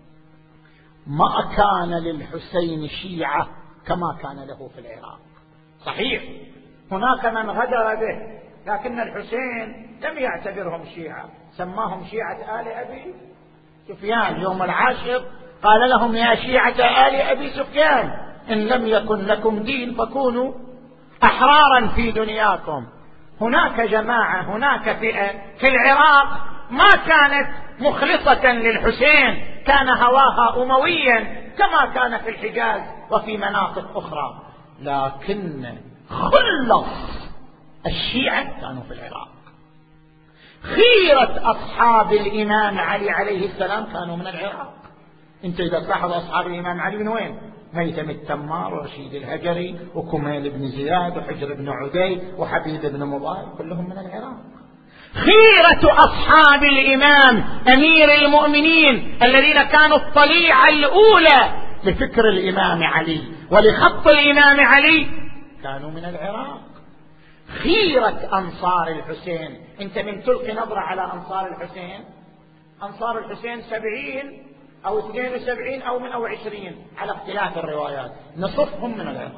ما كان للحسين شيعة كما كان له في العراق. صحيح هناك من غدر به، لكن الحسين لم يعتبرهم شيعة، سماهم شيعة آل أبي سفيان. يوم العاشر قال لهم يا شيعة آل أبي سفيان إن لم يكن لكم دين فكونوا أحرارا في دنياكم. هناك جماعة، هناك فئة في العراق ما كانت مخلصة للحسين، كان هواها أمويا كما كان في الحجاز وفي مناطق أخرى، لكن خلص الشيعة كانوا في العراق. خيرة أصحاب الإمام علي عليه السلام كانوا من العراق. انت إذا تلاحظ أصحاب الإمام علي من وين؟ ميثم التمار ورشيد الهجري وكميل بن زياد وحجر بن عدي وحبيب بن مضايق، كلهم من العراق. خيرة أصحاب الإمام أمير المؤمنين الذين كانوا الطليعة الأولى لفكر الإمام علي ولخط الإمام علي كانوا من العراق. خيرة أنصار الحسين، انت من تلقي نظرة على أنصار الحسين، أنصار الحسين سبعين أو اثنين وسبعين أو من أو عشرين على اختلاف الروايات، نصفهم من العراق،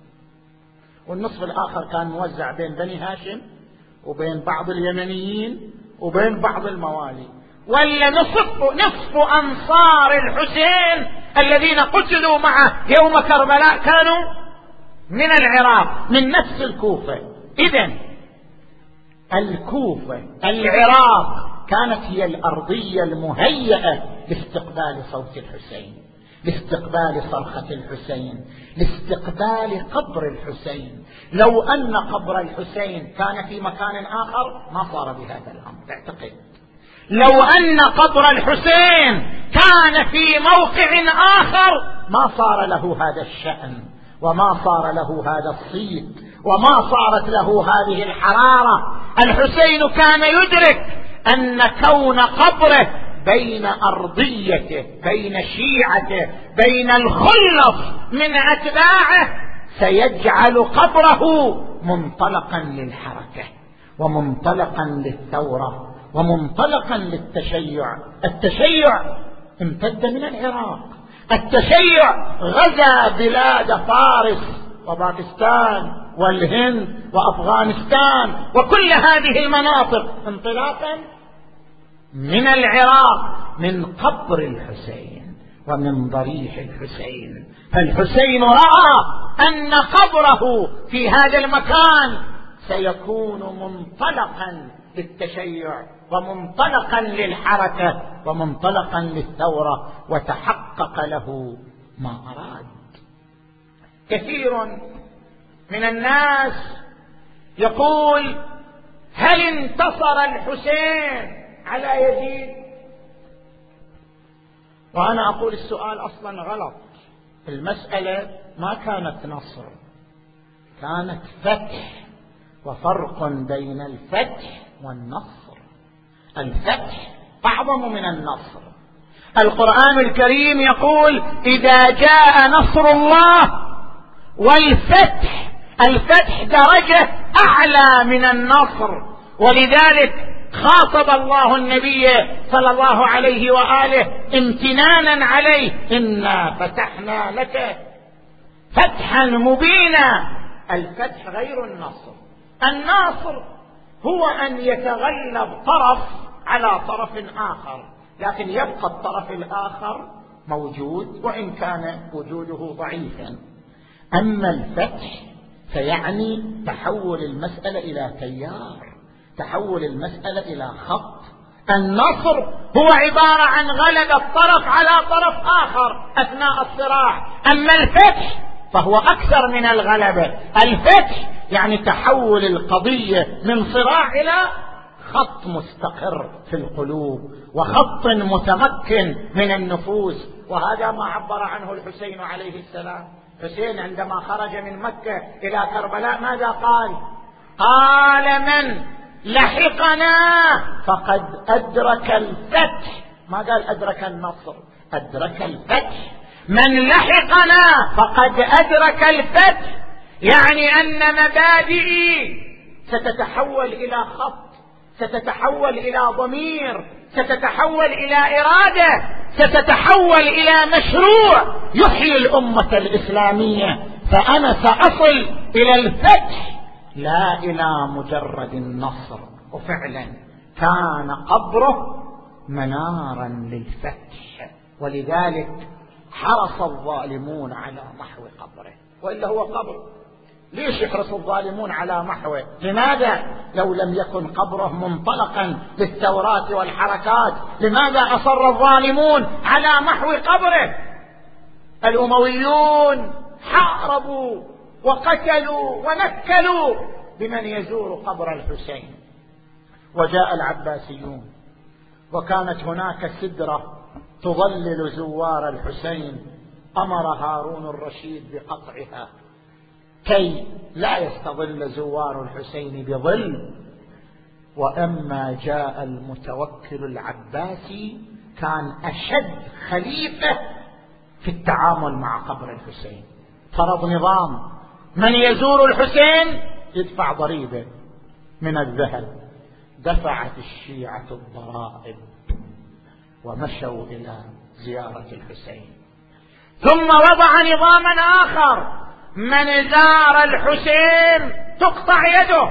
والنصف الآخر كان موزع بين بني هاشم وبين بعض اليمنيين وبين بعض الموالي. ولا نصف نصف أنصار الحسين الذين قتلوا معه يوم كربلاء كانوا من العراق، من نفس الكوفة. إذن الكوفة العراق كانت هي الأرضية المهيئة لاستقبال صوت الحسين، لاستقبال صرخة الحسين، لاستقبال قبر الحسين. لو أن قبر الحسين كان في مكان آخر ما صار بهذا الأمر، اعتقد. لو أن قبر الحسين كان في موقع آخر ما صار له هذا الشأن، وما صار له هذا الصيت، وما صارت له هذه الحرارة. الحسين كان يدرك أن كون قبره بين أرضيته، بين شيعته، بين الخلص من أتباعه، سيجعل قبره منطلقا للحركة ومنطلقا للثورة ومنطلقا للتشيع. التشيع امتد من العراق، التشيع غزا بلاد فارس وباكستان والهند وأفغانستان وكل هذه المناطق انطلاقا من العراق، من قبر الحسين ومن ضريح الحسين. فالحسين رأى أن قبره في هذا المكان سيكون منطلقا للتشيع ومنطلقا للحركة ومنطلقا للثورة، وتحقق له ما أراد. كثير من الناس يقول هل انتصر الحسين على يزيد. وأنا أقول السؤال أصلا غلط. المسألة ما كانت نصر، كانت فتح، وفرق بين الفتح والنصر. الفتح أعظم من النصر. القرآن الكريم يقول إذا جاء نصر الله والفتح. الفتح درجة أعلى من النصر، ولذلك خاطب الله النبي صلى الله عليه وآله امتنانا عليه: إنا فتحنا لك فتحا مبينا. الفتح غير النصر. النصر هو أن يتغلب طرف على طرف آخر، لكن يبقى الطرف الآخر موجود وإن كان وجوده ضعيفا. أما الفتح فيعني تحول المسألة إلى تيار، تحول المسألة إلى خط. النصر هو عبارة عن غلبة طرف على طرف آخر أثناء الصراع. أما الفتح فهو أكثر من الغلبة. الفتح يعني تحول القضية من صراع إلى خط مستقر في القلوب وخط متمكن من النفوس. وهذا ما عبر عنه الحسين عليه السلام. حسين عندما خرج من مكة إلى كربلاء ماذا قال؟ قال: من لحقنا فقد أدرك الفتح. ما قال أدرك النصر، أدرك الفتح. من لحقنا فقد أدرك الفتح، يعني أن مبادئي ستتحول إلى خط، ستتحول إلى ضمير، ستتحول إلى إرادة، ستتحول إلى مشروع يحيي الأمة الإسلامية. فأنا سأصل إلى الفتح لا إلى مجرد النصر. وفعلا كان قبره منارا للفتح، ولذلك حرص الظالمون على محو قبره. وإلا هو قبر، ليش يحرص الظالمون على محوه؟ لماذا لو لم يكن قبره منطلقا للثورات والحركات لماذا أصر الظالمون على محو قبره؟ الأمويون حاربوا وقتلوا ونكلوا بمن يزور قبر الحسين، وجاء العباسيون وكانت هناك سدرة تظلل زوار الحسين، أمر هارون الرشيد بقطعها كي لا يستظل زوار الحسين بظل. وأما جاء المتوكل العباسي كان أشد خليفة في التعامل مع قبر الحسين. فرض نظام: من يزور الحسين يدفع ضريبة من الذهب. دفعت الشيعة الضرائب ومشوا إلى زيارة الحسين. ثم وضع نظاما آخر: من زار الحسين تقطع يده.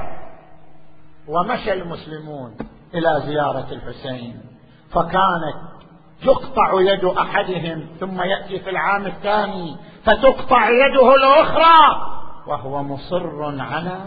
ومشى المسلمون إلى زيارة الحسين، فكانت تقطع يد أحدهم ثم يأتي في العام الثاني فتقطع يده الأخرى، وهو مصر على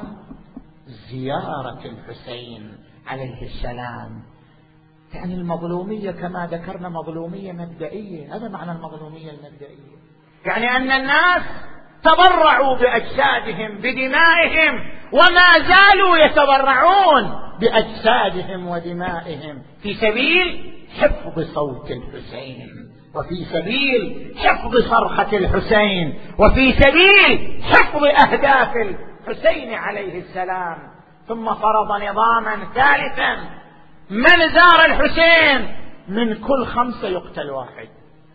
زيارة الحسين عليه السلام. يعني المظلومية كما ذكرنا مظلومية مبدئية. هذا معنى المظلومية المبدئية، يعني أن الناس تبرعوا بأجسادهم بدمائهم وما زالوا يتبرعون بأجسادهم ودمائهم في سبيل حفظ صوت الحسين، وفي سبيل حفظ صرخة الحسين، وفي سبيل حفظ أهداف الحسين عليه السلام. ثم فرض نظاما ثالثا: من زار الحسين من كل خمسة يقتل واحد.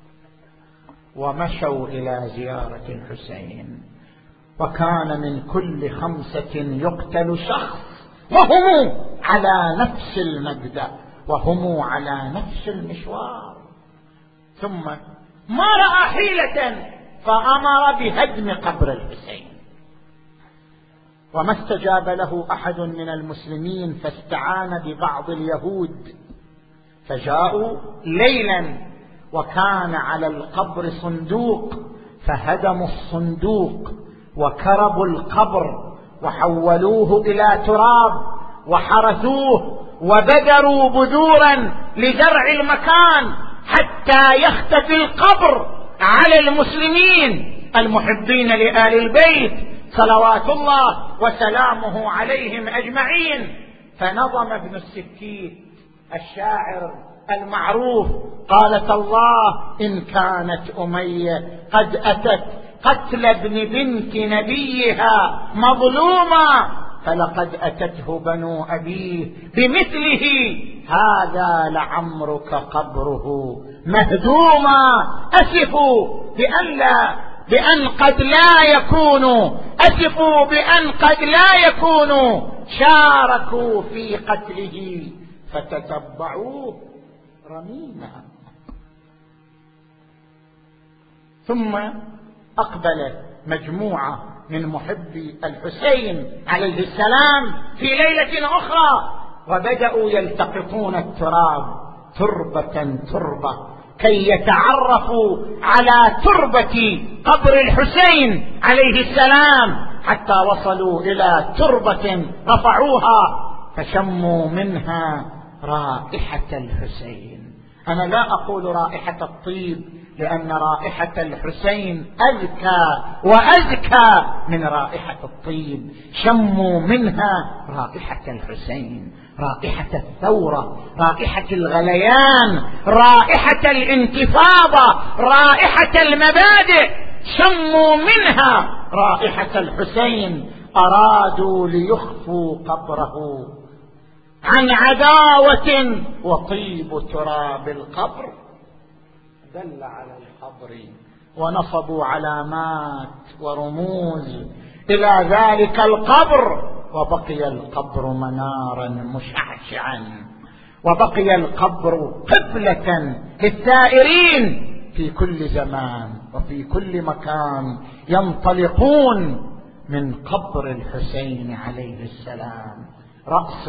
ومشوا إلى زيارة الحسين، وكان من كل خمسة يقتل شخص، وهم على نفس المبدأ وهم على نفس المشوار. ثم ما رأى حيلة فأمر بهدم قبر الحسين، وما استجاب له أحد من المسلمين، فاستعان ببعض اليهود فجاءوا ليلا وكان على القبر صندوق، فهدموا الصندوق وكربوا القبر وحولوه إلى تراب وحرثوه وبذروا بذورا لزرع المكان حتى يختفي القبر على المسلمين المحبين لآل البيت صلوات الله وسلامه عليهم أجمعين. فنظم ابن السكيت الشاعر المعروف قال: تالله إن كانت أمية قد أتت قتل ابن بنت نبيها مظلوما فلقد أتته بنو أبيه بمثله هذا لعمرك قبره مهدوما. أسفوا بأن لا بأن قد لا يكونوا أسفوا بأن قد لا يكونوا شاركوا في قتله فتتبعوه رميما. ثم أقبل مجموعة من محبي الحسين عليه السلام في ليلة أخرى وبدأوا يلتقطون التراب تربة تربة كي يتعرفوا على تربة قبر الحسين عليه السلام، حتى وصلوا إلى تربة رفعوها فشموا منها رائحة الحسين. أنا لا أقول رائحة الطيب لأن رائحة الحسين أذكى وأزكى من رائحة الطيب. شموا منها رائحة الحسين، رائحة الثورة، رائحة الغليان، رائحة الانتفاضة، رائحة المبادئ. شموا منها رائحة الحسين. أرادوا ليخفوا قبره عن عداوة وطيب تراب القبر دل على القبر ونصبوا علامات ورموز إلى ذلك القبر، وبقي القبر منارا مشعشعا، وبقي القبر قبلة للسائرين في كل زمان وفي كل مكان ينطلقون من قبر الحسين عليه السلام. رأس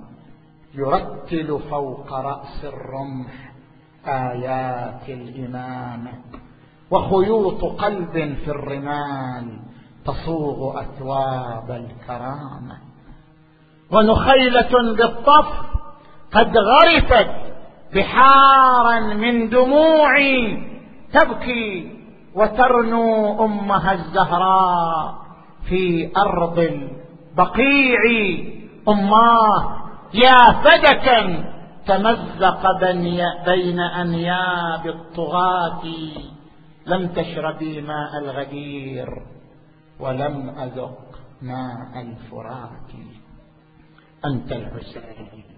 يرتل فوق رأس الرمح آيات الإمامة، وخيوط قلب في الرمال تصوغ أثواب الكرامة، ونخيلة بالطف قد غرفت بحارا من دموع تبكي وترنو أمها الزهراء في أرض البقيع. أماه يا فدكا تمزق بين أنياب الطغاة، لم تشربي ماء الغدير ولم أذق ماء الفرات. أنت الحسين